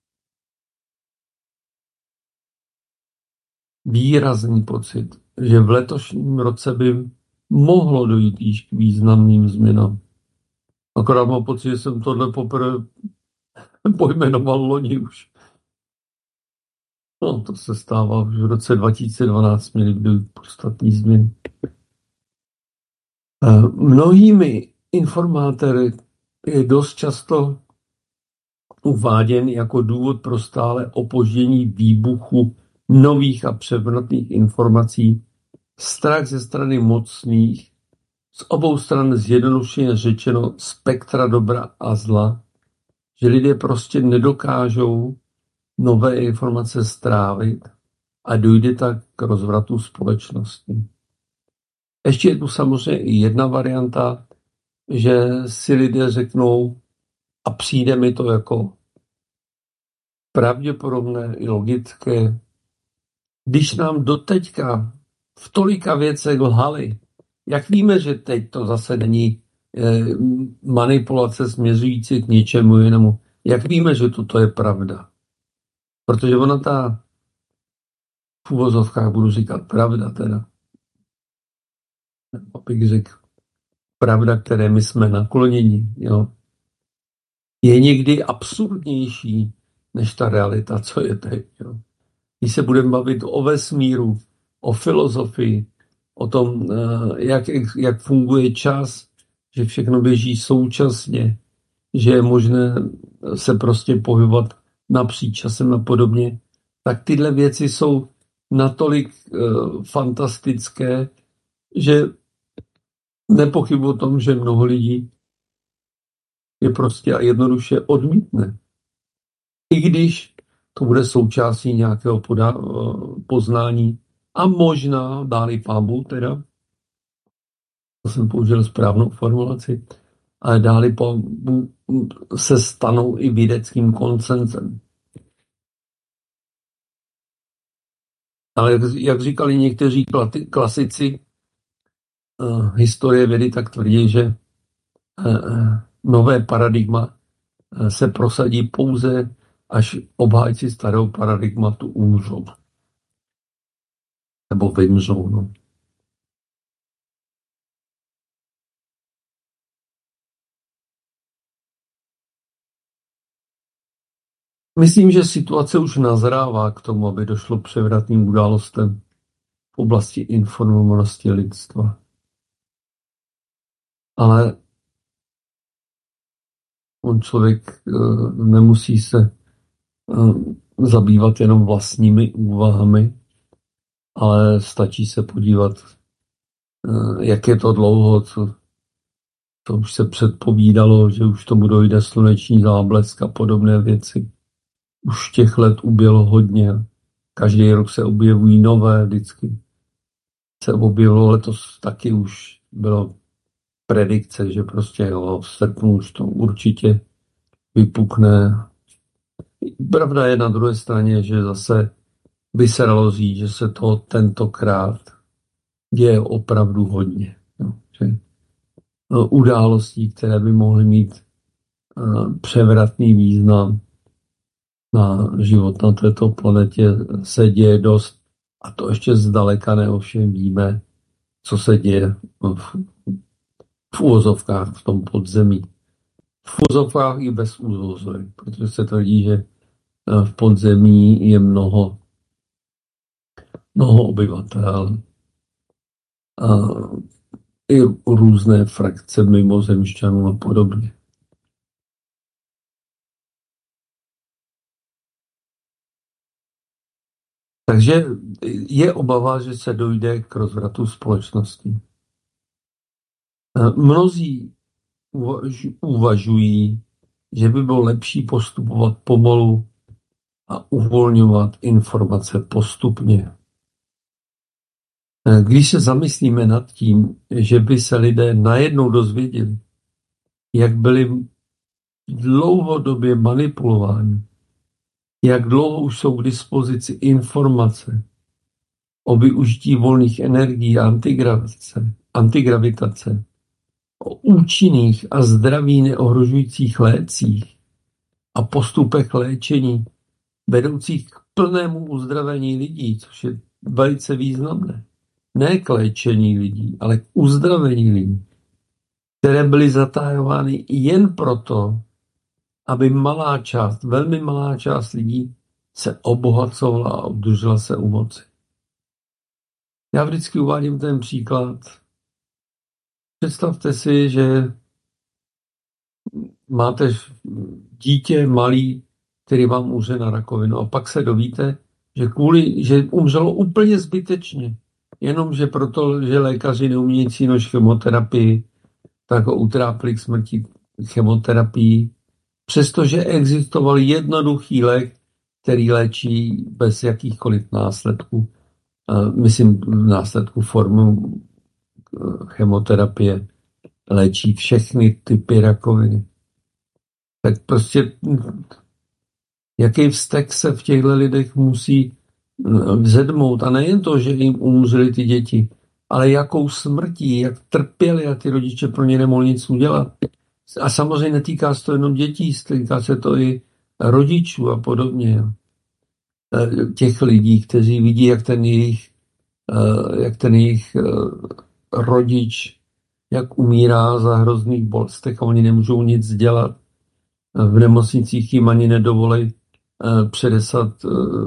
výrazný pocit, že v letošním roce by mohlo dojít již k významným změnám. Akorát mám pocit, že jsem tohle poprvé pojmenoval loni už. No, to se stává. V roce 2012 měly být podstatný změny. Mnohými informátory je dost často uváděn jako důvod pro stále opoždění výbuchu nových a převratných informací, strach ze strany mocných, z obou stran zjednodušeně řečeno spektra dobra a zla, že lidé prostě nedokážou nové informace strávit a dojde tak k rozvratu společnosti. Ještě je tu samozřejmě i jedna varianta, že si lidé řeknou, a přijde mi to jako pravděpodobné i logické, když nám doteďka v tolika věcech lhali, jak víme, že teď to zase není manipulace směřující k něčemu jinému, jak víme, že toto je pravda. Protože ona ta, v uvozovkách budu říkat pravda teda, abych řekl, pravda, které my jsme nakloněni, jo, je někdy absurdnější než ta realita, co je teď. Jo. Když se budeme bavit o vesmíru, o filozofii, o tom, jak funguje čas, že všechno běží současně, že je možné se prostě pohybovat napříč časem a podobně, tak tyhle věci jsou natolik fantastické, že nepochybuji o tom, že mnoho lidí je prostě a jednoduše odmítne. I když to bude součástí nějakého poznání a možná, dá-li pámbu teda, to jsem použil správnou formulaci, ale dá-li pámbu se stanou i vědeckým konsenzem. Ale jak říkali někteří klasici historie vědy, tak tvrdí, že nové paradigma se prosadí pouze, až obhájci starého paradigmatu umřou. Nebo vymřou. No. Myslím, že situace už nazrává k tomu, aby došlo k převratným událostem v oblasti informovanosti lidstva. Ale on člověk nemusí se zabývat jenom vlastními úvahami, ale stačí se podívat, jak je to dlouho, co už se předpovídalo, že už tomu dojde sluneční záblesk a podobné věci. Už těch let ubělo hodně. Každý rok se objevují nové, vždycky se objevilo, letos taky už bylo predikce, že prostě v srpnu už to určitě vypukne. Pravda je na druhé straně, že zase by se dalo říct, že se to tentokrát děje opravdu hodně. Že událostí, které by mohly mít převratný význam na život na této planetě, se děje dost. A to ještě zdaleka ne ovšem víme, co se děje v úvozovkách v tom podzemí. V úvozovkách i bez úvozovek, protože se tvrdí, že v podzemí je mnoho obyvatel a i různé frakce mimozemšťanů a podobně. Takže je obava, že se dojde k rozvratu společnosti. Mnozí uvažují, že by bylo lepší postupovat pomalu a uvolňovat informace postupně. Když se zamyslíme nad tím, že by se lidé najednou dozvěděli, jak byli dlouhodobě manipulováni, jak dlouho už jsou k dispozici informace o využití volných energií a antigravitace, o účinných a zdraví neohrožujících lécích a postupech léčení vedoucích k plnému uzdravení lidí, což je velice významné. Ne k léčení lidí, ale k uzdravení lidí, které byly zatajovány jen proto, aby velmi malá část lidí se obohacovala a udržela se u moci. Já vždycky uvádím ten příklad. Představte si, že máte dítě malý, který vám umře na rakovinu a pak se dovíte, že umřelo úplně zbytečně. Jenomže proto, že lékaři neumějící nož chemoterapii, tak ho utrápili k smrti chemoterapii, přestože existoval jednoduchý lék, který léčí bez jakýchkoliv následků. Myslím, následku formu chemoterapie léčí všechny typy rakoviny. Tak prostě jaký vztek se v těchto lidech musí vzedmout. A nejen to, že jim umřely ty děti, ale jakou smrtí, jak trpěli a ty rodiče pro ně nemohli nic udělat. A samozřejmě netýká se to jenom dětí, týká se to i rodičů a podobně. Těch lidí, kteří vidí, jak ten jejich rodič, jak umírá za hrozných bolestech a oni nemůžou nic dělat. V nemocnicích jim ani nedovolí předesat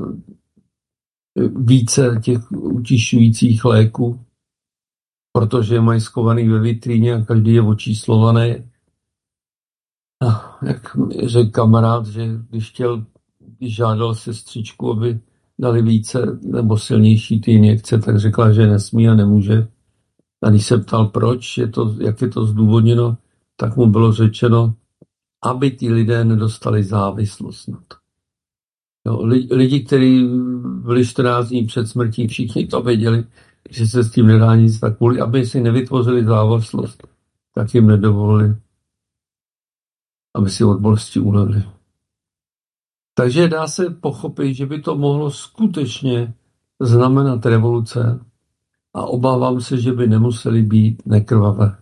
více těch utišujících léků, protože je mají skovaný ve vitríně a každý je očíslovaný. Jak řekl kamarád, že když žádal sestřičku, aby dali více nebo silnější ty injekce, tak řekla, že nesmí a nemůže. A když se ptal, proč, jak je to zdůvodněno, tak mu bylo řečeno, aby ty lidé nedostali závislost na to. Jo, lidi, kteří byli 14 dní před smrtí, všichni to věděli, že se s tím nedá nic, tak kvůli, aby si nevytvořili závislost, tak jim nedovolili, aby si od bolesti ulevili. Takže dá se pochopit, že by to mohlo skutečně znamenat revoluce a obávám se, že by nemuseli být nekrvavé.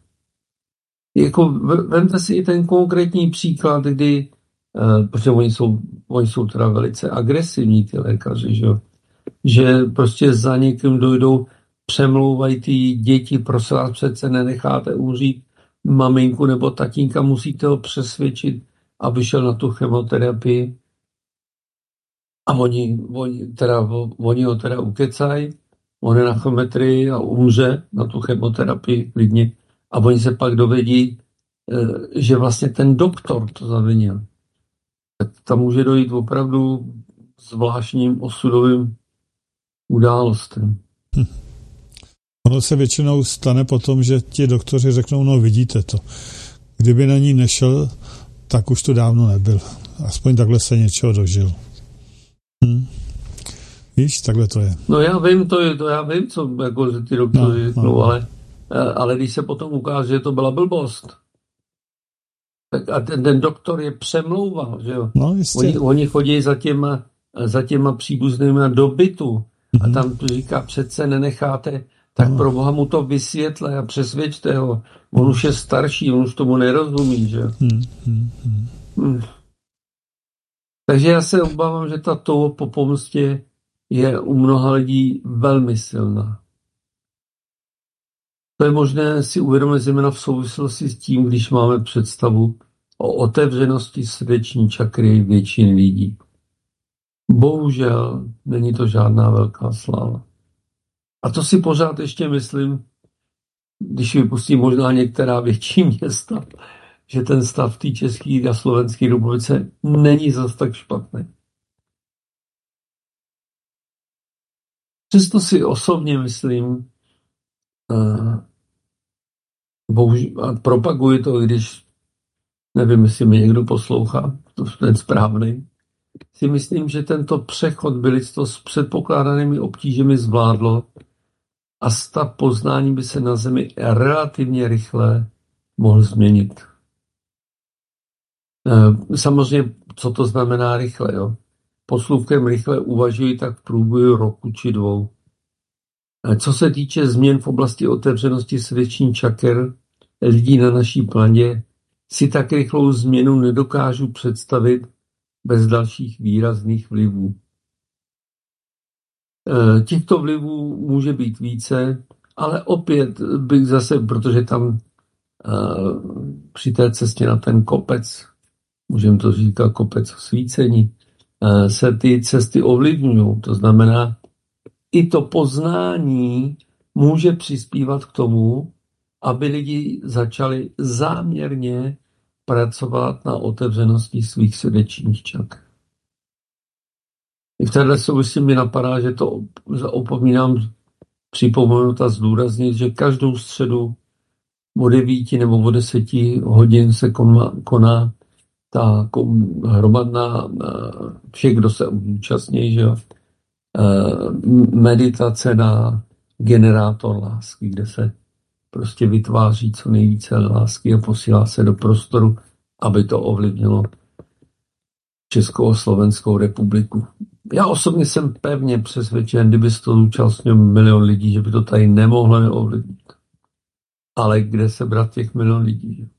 Vemte si i ten konkrétní příklad, kdy, protože oni jsou teda velice agresivní, ty lékaři, že prostě za někým dojdou, přemlouvají ty děti, prosím vás, přece nenecháte umřít maminku nebo tatínka, musíte ho přesvědčit, aby šel na tu chemoterapii. A oni ho teda ukecají, on je na chemoterapii a umře na tu chemoterapii klidně. A oni se pak dovědí, že vlastně ten doktor to zavinil. Tam může dojít opravdu zvláštním osudovým událostem. Ono se většinou stane potom, že ti doktoři řeknou, no vidíte to. Kdyby na ní nešel, tak už to dávno nebyl. Aspoň takhle se něčeho dožil. Víš, takhle to je. No já vím, já vím, co jako, ty doktoři řeknou, ale když se potom ukáže, že to byla blbost, tak a ten doktor je přemlouval, že jo? No, oni chodí za těma příbuznými do bytu a tam říká, přece nenecháte, tak pro Boha mu to vysvětle a přesvědčte ho. On už je starší, on už tomu nerozumí, že jo? Takže já se obávám, že ta touha po pomstě je u mnoha lidí velmi silná. To je možné si uvědomit zejména v souvislosti s tím, když máme představu o otevřenosti srdeční čakry většiny lidí. Bohužel není to žádná velká sláva. A to si pořád ještě myslím, když vypustím možná některá větší města, že ten stav v té České a Slovenské republice není zas tak špatný. Přesto si osobně myslím, a propaguji to, když nevím, jestli mě někdo poslouchá, to je správný, si myslím, že tento přechod by lidstvo s předpokládanými obtížemi zvládlo a stav poznání by se na Zemi relativně rychle mohl změnit. Samozřejmě, co to znamená rychle, jo? Pod slůvkem rychle uvažuji tak v průběhu roku či 2. Co se týče změn v oblasti otevřenosti srdeční čaker lidí na naší planetě, si tak rychlou změnu nedokážu představit bez dalších výrazných vlivů. Těchto vlivů může být více, ale opět bych zase, protože tam při té cestě na ten kopec, můžeme to říkat kopec osvícení, se ty cesty ovlivňují. To znamená, i to poznání může přispívat k tomu, aby lidi začali záměrně pracovat na otevřenosti svých srdečních čakr. I v téhle souvislosti mi napadá, že to opomínám připomenout a zdůraznit, že každou středu o 9 nebo o 10 hodin se koná ta hromadná, všech, kdo se účastní, že jo, meditace na generátor lásky, kde se prostě vytváří co nejvíce lásky a posílá se do prostoru, aby to ovlivnilo Českou a Slovenskou republiku. Já osobně jsem pevně přesvědčen, kdyby se to zúčastnil 1 milion lidí, že by to tady nemohlo neovlivnit. Ale kde se brát těch 1 milion lidí?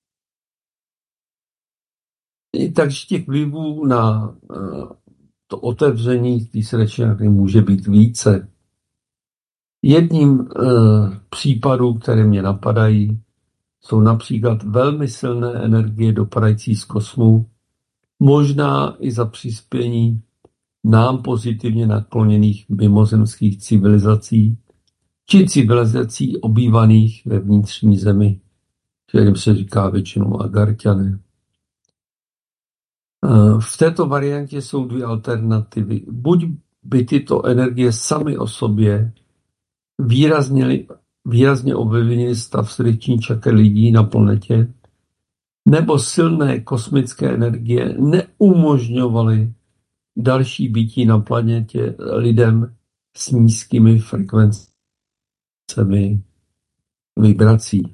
Takže těch vlivů na to otevření té srdečné může být více. Jedním případů, které mě napadají, jsou například velmi silné energie dopadající z kosmu, možná i za přispění nám pozitivně nakloněných mimozemských civilizací či civilizací obývaných ve vnitřní zemi, kterým se říká většinou Agarťané. V této variantě jsou 2 alternativy. Buď by tyto energie samy o sobě výrazně ovlivnily stav srdeční čakry lidí na planetě, nebo silné kosmické energie neumožňovaly další bytí na planetě lidem s nízkými frekvencemi vibrací.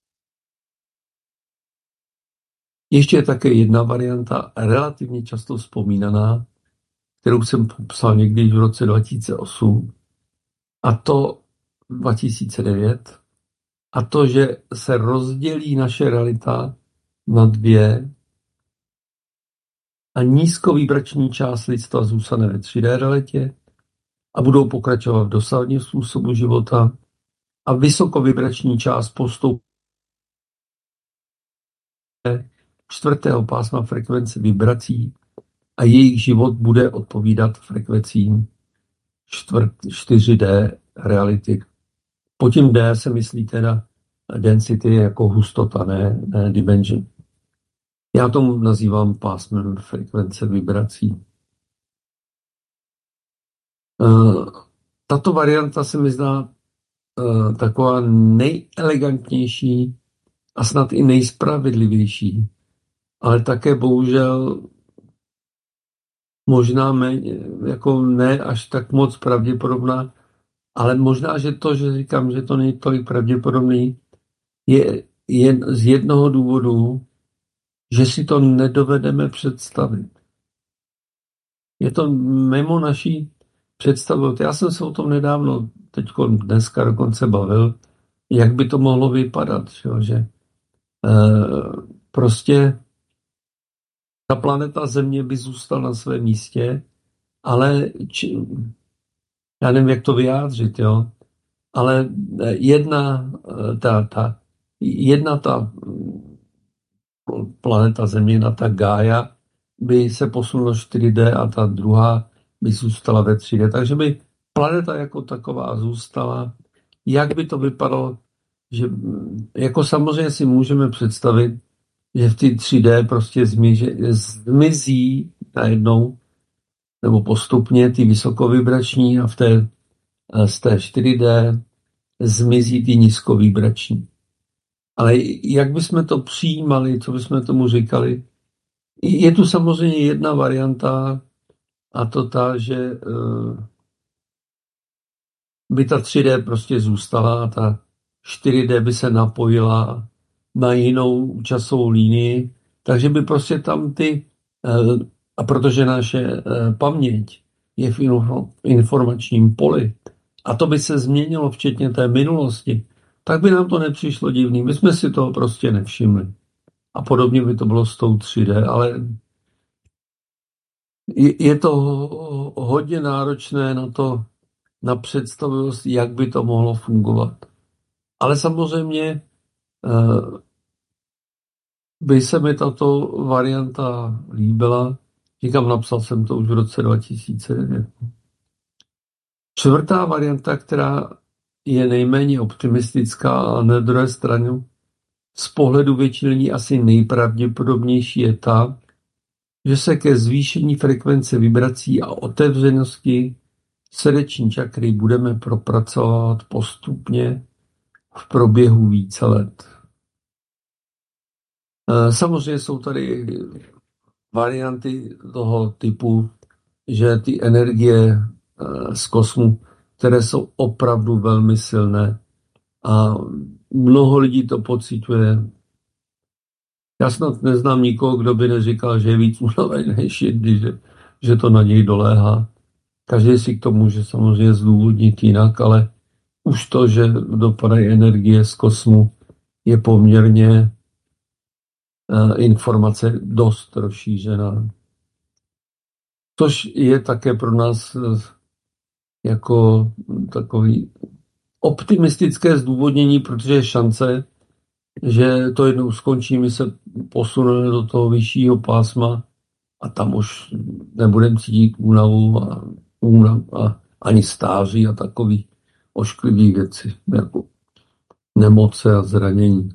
Ještě je také jedna varianta, relativně často vzpomínaná, kterou jsem popsal někdy v roce 2008, a to 2009, a to, že se rozdělí naše realita na 2 a nízkovibrační část lidstva zůstane ve 3D realitě a budou pokračovat v dosavadním způsobu života a vysokovibrační část postoupí 4. pásma frekvence vibrací a jejich život bude odpovídat frekvencím 4D reality. Po tím D se myslí teda density jako hustota, ne dimension. Já tomu nazývám pásmem frekvence vibrací. Tato varianta se mi zdá taková nejelegantnější a snad i nejspravedlivější, ale také bohužel možná jako ne až tak moc pravděpodobná, ale možná, že to, že říkám, že to není tolik pravděpodobný, je z jednoho důvodu, že si to nedovedeme představit. Je to mimo naší představu. Já jsem se o tom nedávno, dneska dokonce bavil, jak by to mohlo vypadat, že prostě ta planeta Země by zůstala na svém místě, ale já nevím, jak to vyjádřit, jo, ale jedna ta planeta Země, ta Gaia, by se posunula 4D a ta druhá by zůstala ve 3D. Takže by planeta jako taková zůstala. Jak by to vypadalo? Že, jako samozřejmě si můžeme představit, že v ty 3D prostě zmizí najednou nebo postupně ty vysokovibrační a z té 4D zmizí ty nízkovibrační. Ale jak bychom to přijímali, co bychom tomu říkali? Je tu samozřejmě jedna varianta, a to ta, že by ta 3D prostě zůstala a ta 4D by se napojila na jinou časovou linii, takže by prostě tam a protože naše paměť je v informačním poli a to by se změnilo včetně té minulosti, tak by nám to nepřišlo divný. My jsme si toho prostě nevšimli. A podobně by to bylo s tou 3D, ale je to hodně náročné na představivost, jak by to mohlo fungovat. Ale samozřejmě by se mi tato varianta líbila, Říkám, napsal jsem to už v roce 2009. Čtvrtá varianta, která je nejméně optimistická, a na druhé straně z pohledu většiny lidí asi nejpravděpodobnější, je ta, že se ke zvýšení frekvence vibrací a otevřenosti srdeční čakry budeme propracovat postupně v průběhu více let. Samozřejmě jsou tady varianty toho typu, že ty energie z kosmu, které jsou opravdu velmi silné a mnoho lidí to pociťuje. Já snad neznám nikoho, kdo by neříkal, že je víc unavený než jindy, že to na něj doléhá. Každý si to může samozřejmě zdůvodnit jinak, ale už to, že dopadají energie z kosmu, je poměrně informace dost rozšířená. Což je také pro nás jako takový optimistické zdůvodnění, protože je šance, že to jednou skončí, my se posuneme do toho vyššího pásma a tam už nebudeme cítit únavu a ani stáří a takový ošklivý věci, jako nemoce a zranění.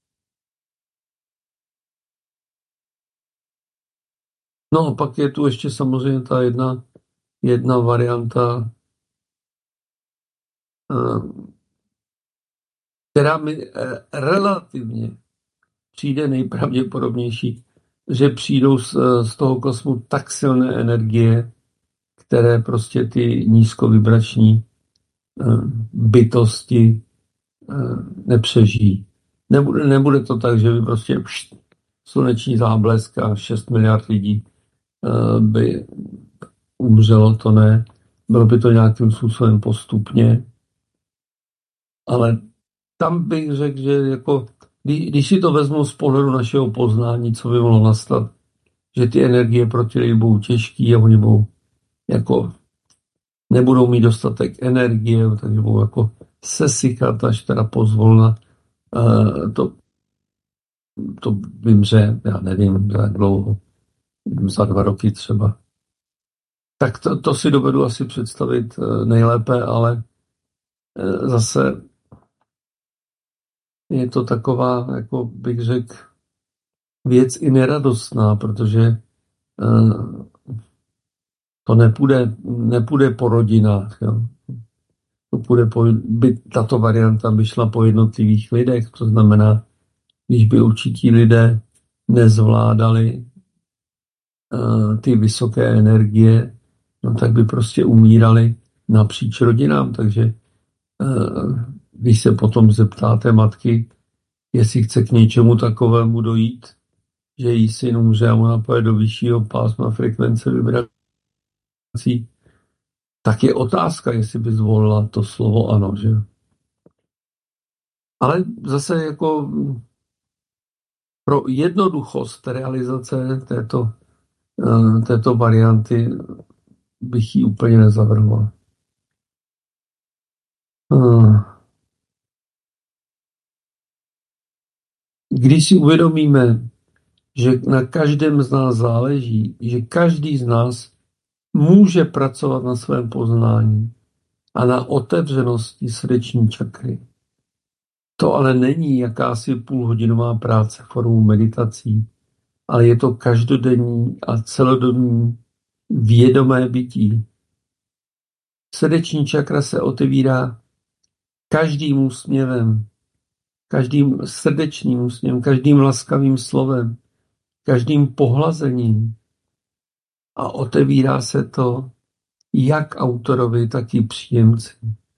No a pak je tu ještě samozřejmě ta jedna varianta, která mi relativně přijde nejpravděpodobnější, že přijdou z toho kosmu tak silné energie, které prostě ty nízkovibrační bytosti nepřežijí. Nebude to tak, že by prostě sluneční záblesk a 6 miliard lidí by umřelo, to ne. Bylo by to nějakým způsobem postupně. Ale tam bych řekl, že jako, když si to vezmu z pohledu našeho poznání, co by mohlo nastat, že ty energie pro ty lidi budou těžký a oni budou jako nebudou mít dostatek energie, takže budou jako sesychat až teda pozvolna. To vymře, já nevím, jak dlouho, za 2 roky třeba. Tak to si dovedu asi představit nejlépe, ale zase je to taková, jako bych řekl, věc i neradostná, protože to nepůjde po rodinách. Jo. Tato varianta by šla po jednotlivých lidech, to znamená, když by určití lidé nezvládali ty vysoké energie, no tak by prostě umírali napříč rodinám. Takže když se potom zeptáte matky, jestli chce k něčemu takovému dojít, že jí syn umře a ona pojede do vyššího pásma frekvence vibrací, tak je otázka, jestli by zvolila to slovo ano, že? Ale zase jako pro jednoduchost realizace této varianty bych ji úplně nezavrhoval. Když si uvědomíme, že na každém z nás záleží, že každý z nás může pracovat na svém poznání a na otevřenosti srdeční čakry. To ale není jakási půlhodinová práce formou meditací, ale je to každodenní a celodenní vědomé bytí. Srdeční čakra se otevírá každým úsměvem, každým srdečným úsměvem, každým laskavým slovem, každým pohlazením. A otevírá se to jak autorovi, tak i příjemci.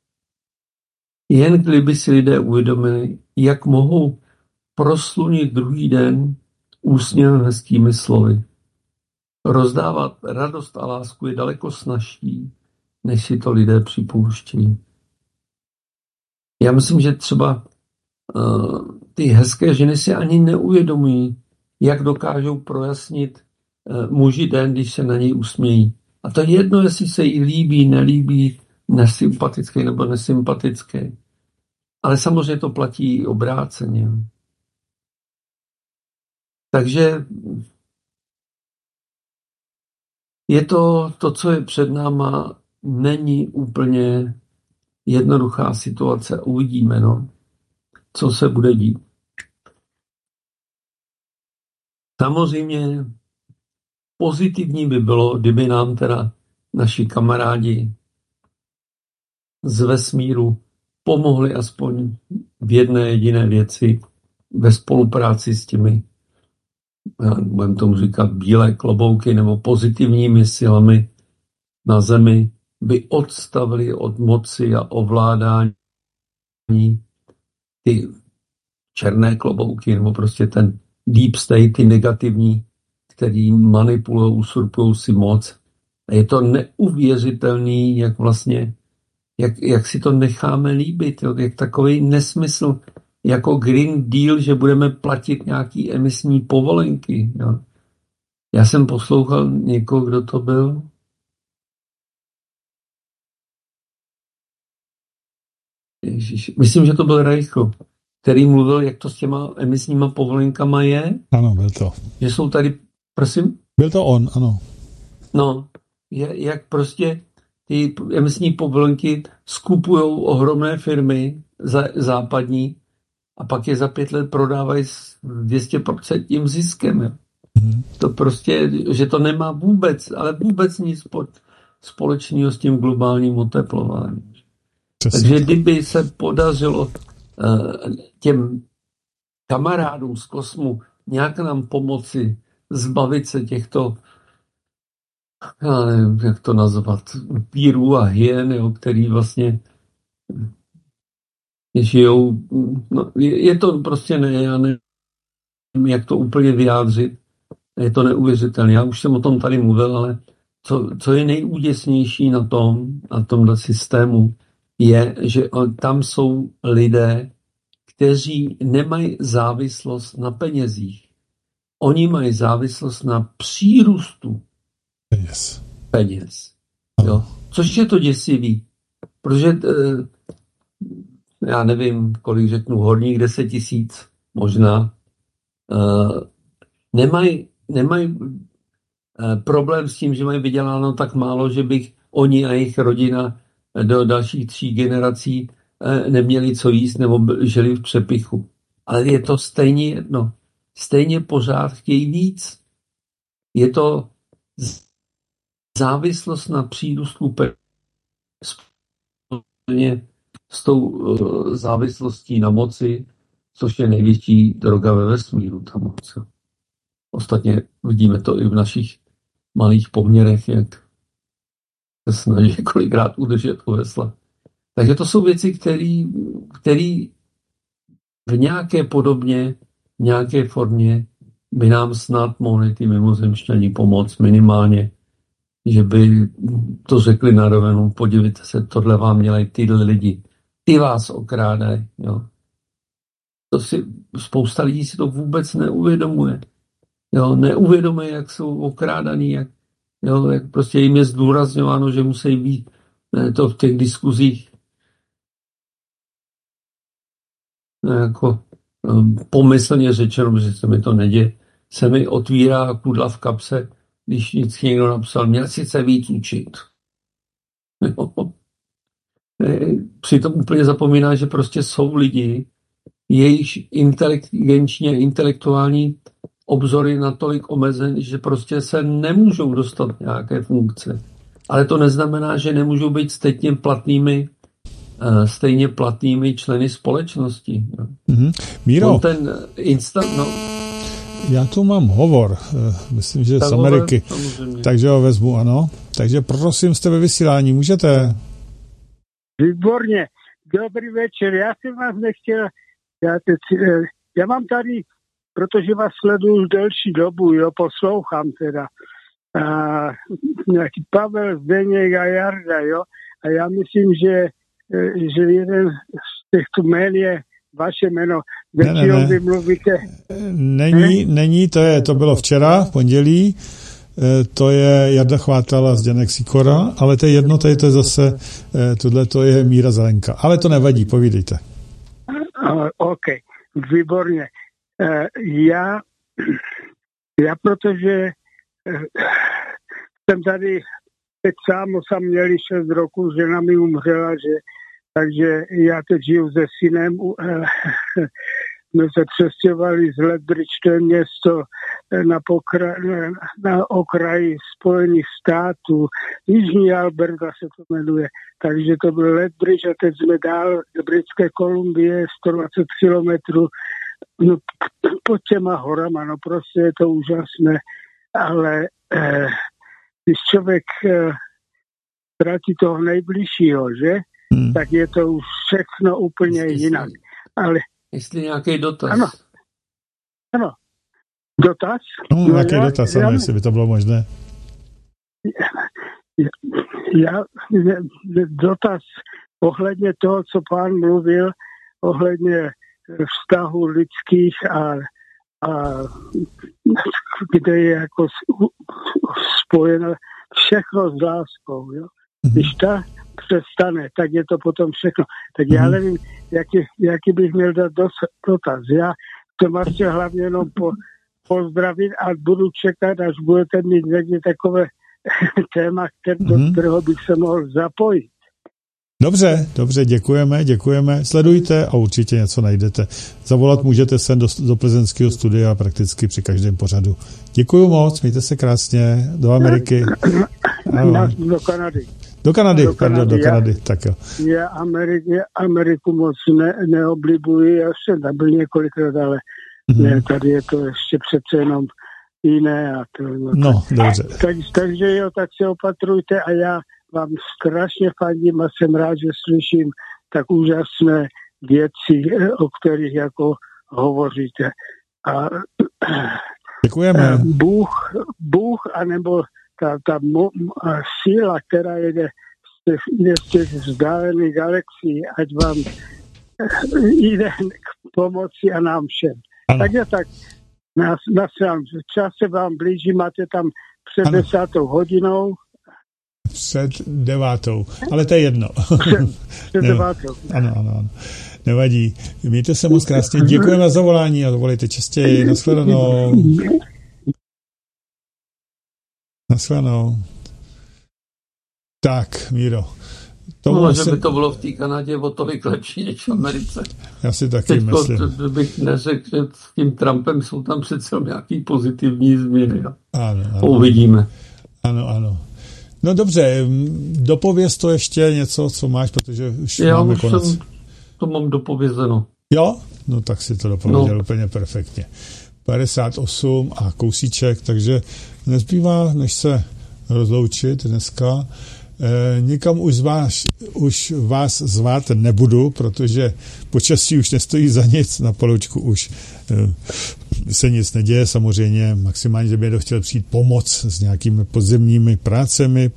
Jen kdyby si lidé uvědomili, jak mohou proslunit druhý den úsměvem hezkými slovy. Rozdávat radost a lásku je daleko snazší, než si to lidé připouštějí. Já myslím, že třeba ty hezké ženy si ani neuvědomují, jak dokážou projasnit muži den, když se na něj usmějí. A to je jedno, jestli se jí líbí, nelíbí, nesympatický nebo nesympatický. Ale samozřejmě to platí obráceně. Takže je to, co je před náma, není úplně jednoduchá situace. Uvidíme, co se bude dít. Samozřejmě pozitivní by bylo, kdyby nám teda naši kamarádi z vesmíru pomohli aspoň v jedné jediné věci ve spolupráci s těmi, budeme tomu říkat, bílé klobouky nebo pozitivními silami na Zemi, by odstavili od moci a ovládání ty černé klobouky nebo prostě ten deep state, ty negativní, který manipulují, usurpují si moc. A je to neuvěřitelný, jak vlastně, jak si to necháme líbit, jak takový nesmysl, jako Green Deal, že budeme platit nějaký emisní povolenky. Jo. Já jsem poslouchal někoho, kdo to byl. Ježiš, myslím, že to byl Reichl, který mluvil, jak to s těma emisníma povolenkama je. Ano, byl to. Že jsou tady, prosím? Byl to on, ano. No, jak prostě ty emisní povolenky skupujou ohromné firmy západní a pak je za 5 let prodávají s 200% ziskem. To prostě, že to nemá vůbec, ale vůbec nic společného s tím globálním oteplováním. Takže kdyby se podařilo těm kamarádům z kosmu nějak nám pomoci zbavit se těchto, já nevím, jak to nazvat, pírů a hyen, který vlastně žijou, no, je to prostě já nevím, jak to úplně vyjádřit, je to neuvěřitelné. Já už jsem o tom tady mluvil, ale co je nejúděsnější na tomhle systému, je, že tam jsou lidé, kteří nemají závislost na penězích. Oni mají závislost na přírůstu peněz. Jo? Což je to děsivý. Protože já nevím, kolik řeknu, horních 10 000 možná, nemají problém s tím, že mají vyděláno tak málo, že bych oni a jejich rodina do dalších 3 generací neměli co jíst nebo žili v přepichu. Ale je to stejně jedno. Stejně pořád chtějí víc. Je to závislost na přírůstku s tou závislostí na moci, což je největší droga ve vesmíru, ta moc. Ostatně vidíme to i v našich malých poměrech, jak se snaží kolikrát udržet u vesla. Takže to jsou věci, které v nějaké podobně, v nějaké formě by nám snad mohli ty mimozemšťani pomoct minimálně, že by to řekli na rovinu, podívejte se, tohle vám dělají tyhle lidi, ty vás okrádají. Jo. Spousta lidí si to vůbec neuvědomuje. Jo, neuvědomuje, jak jsou okrádaný, jak prostě jim je zdůrazňováno, že musí být to v těch diskuzích jako pomyslně řečeno, že se mi to neděje, se mi otvírá kudla v kapse, když nic někdo napsal, měl sice víc učit. Přitom úplně zapomíná, že prostě jsou lidi, jejich inteligenčně intelektuální obzory natolik omezený, že prostě se nemůžou dostat nějaké funkce. Ale to neznamená, že nemůžou být stejně platnými členy společnosti. Míro, no. Já tu mám hovor, myslím, že z Ameriky, takže ho vezmu, ano. Takže prosím, jste ve vysílání, můžete? Výborně, dobrý večer, já jsem vás nechtěl, já mám tady, protože vás sleduju už delší dobu, poslouchám teda, nějaký Pavel, Zdeněk a Jarda, a já myslím, že jeden z těchto jmén je vaše jméno, ze čeho vy mluvíte. Není, to bylo včera, v pondělí, to je Jarda Chvátal a Zdeněk Sikora, ale to je jedno, to je zase, tohle to je Míra Zelenka. Ale to nevadí, povídejte. OK, výborně. Já protože jsem tady teď sám měli 6 roků, žena mi umřela, takže já teď žiju se synem. My se přestěhovali z Lethbridge, to je město na okraji Spojených států. Jižní Alberta se to jmenuje. Takže to byl Lethbridge a teď jsme dál do Britské Kolumbie, 120 kilometrů pod těma horama. No prostě je to úžasné, ale když člověk ztratí toho nejbližšího, že? Tak je to už všechno úplně jinak. Ale jestli nějaký dotaz. Ano. Dotaz? No, nějaký dotaz, ale jestli by to bylo možné. Dotaz ohledně toho, co pán mluvil, ohledně vztahu lidských a kde je jako spojeno všechno s láskou. Jo? Když ta přestane, tak je to potom všechno. Tak já nevím, jaký bych měl dát dotaz. Já to vás chtěl hlavně jenom pozdravit a budu čekat, až budete mít někdy takové téma, do kterého bych se mohl zapojit. Dobře, děkujeme. Sledujte a určitě něco najdete. Zavolat můžete sem do plzeňského studia prakticky při každém pořadu. Děkuju moc, mějte se krásně, do Ameriky. Do Kanady. Do Kanady, tak jo. Já Ameriku moc neoblibuji, já jsem tam byl několikrát, ale ne, tady je to ještě přece jenom jiné. A to, dobře. Takže jo, tak se opatrujte a já vám strašně fandím a jsem rád, že slyším tak úžasné věci, o kterých jako hovoříte. A děkujeme. Bůh anebo ta síla, která jde z těch vzdálených galaxií, ať vám jde k pomoci a nám všem. Ano. Takže tak, čas se vám blíží, máte tam před 10. hodinou. Před 9. Ale to je jedno. Před 9. Ano. Nevadí. Mějte se moc krásně. Děkujeme za volání a dovolejte častěji. Naschledanou. Tak, Míro. Že by to bylo v té Kanadě o tolik lepší než v Americe. Já si taky myslím. Bych neřekl, že s tím Trumpem jsou tam přece nějaký pozitivní změny. Ano. Uvidíme. Ano. No dobře, dopověz to ještě něco, co máš, protože už máme konec. To mám dopovězeno. Jo? No tak si to dopověděl úplně perfektně. 58 a kousíček, takže nezbývá, než se rozloučit dneska. Nikam už vás zvát nebudu, protože počasí už nestojí za nic, na Paloučku už se nic neděje, samozřejmě maximálně, že by někdo chtěl přijít pomoc s nějakými podzemními prácemi,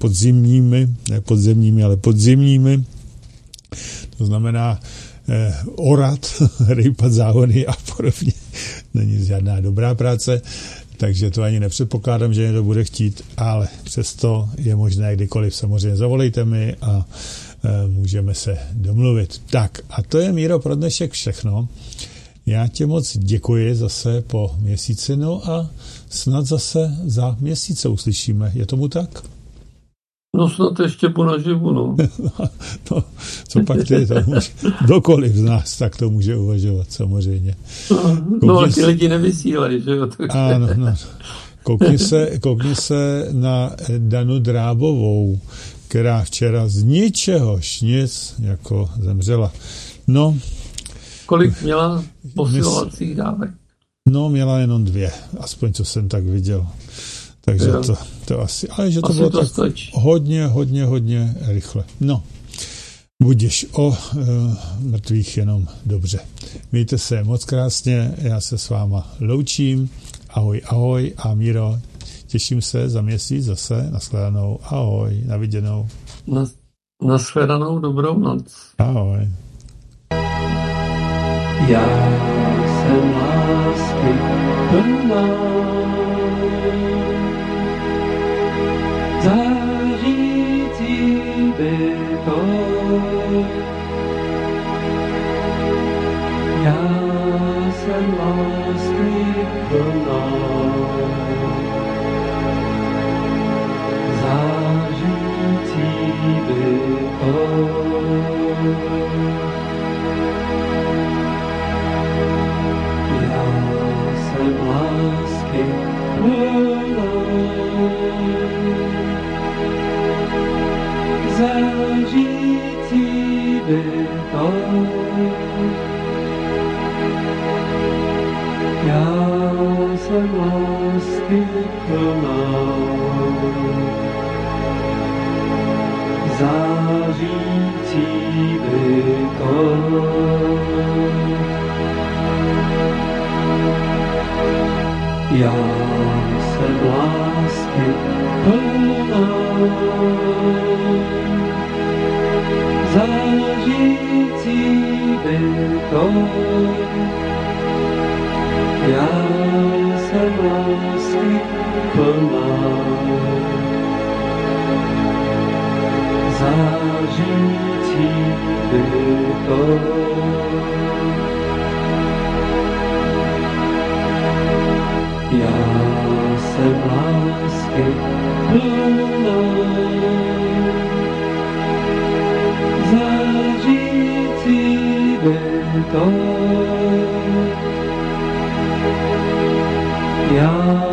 podzimními, to znamená orat, rejpat záhony a podobně. Není žádná dobrá práce, takže to ani nepředpokládám, že někdo bude chtít, ale přesto je možné kdykoliv, samozřejmě zavolejte mi a můžeme se domluvit. Tak a to je, Míro, pro dnešek všechno. Já tě moc děkuji zase po měsíci, no a snad zase za měsíce uslyšíme. Je tomu tak? No snad ještě po naživu, no. No, co pak ty, to může, kdokoliv z nás tak to může uvažovat, samozřejmě. No a ty lidi nevysílají, že jo? Ano, no. Koukni se na Danu Drábovou, která včera z ničehož nic jako zemřela. No. Kolik měla posilovacích dávek? No, měla jenom 2, aspoň co jsem tak viděl. Takže to asi, ale že to asi bylo to tak stačí. hodně rychle. No, budiš o mrtvých jenom dobře. Mějte se moc krásně, já se s váma loučím. Ahoj a Míro, těším se za měsíc zase, nashledanou, ahoj, naviděnou. Nashledanou, dobrou noc. Ahoj. Já jsem lásky plná, zářící bytoj. Já jsem lásky plná, Já jsem lásky plná, zářící bytost. Já jsem lásky plná, zářící bytost. Já jsem lásky plná, zářící bytost. Já jsem lásky plná, zářící bytost. Já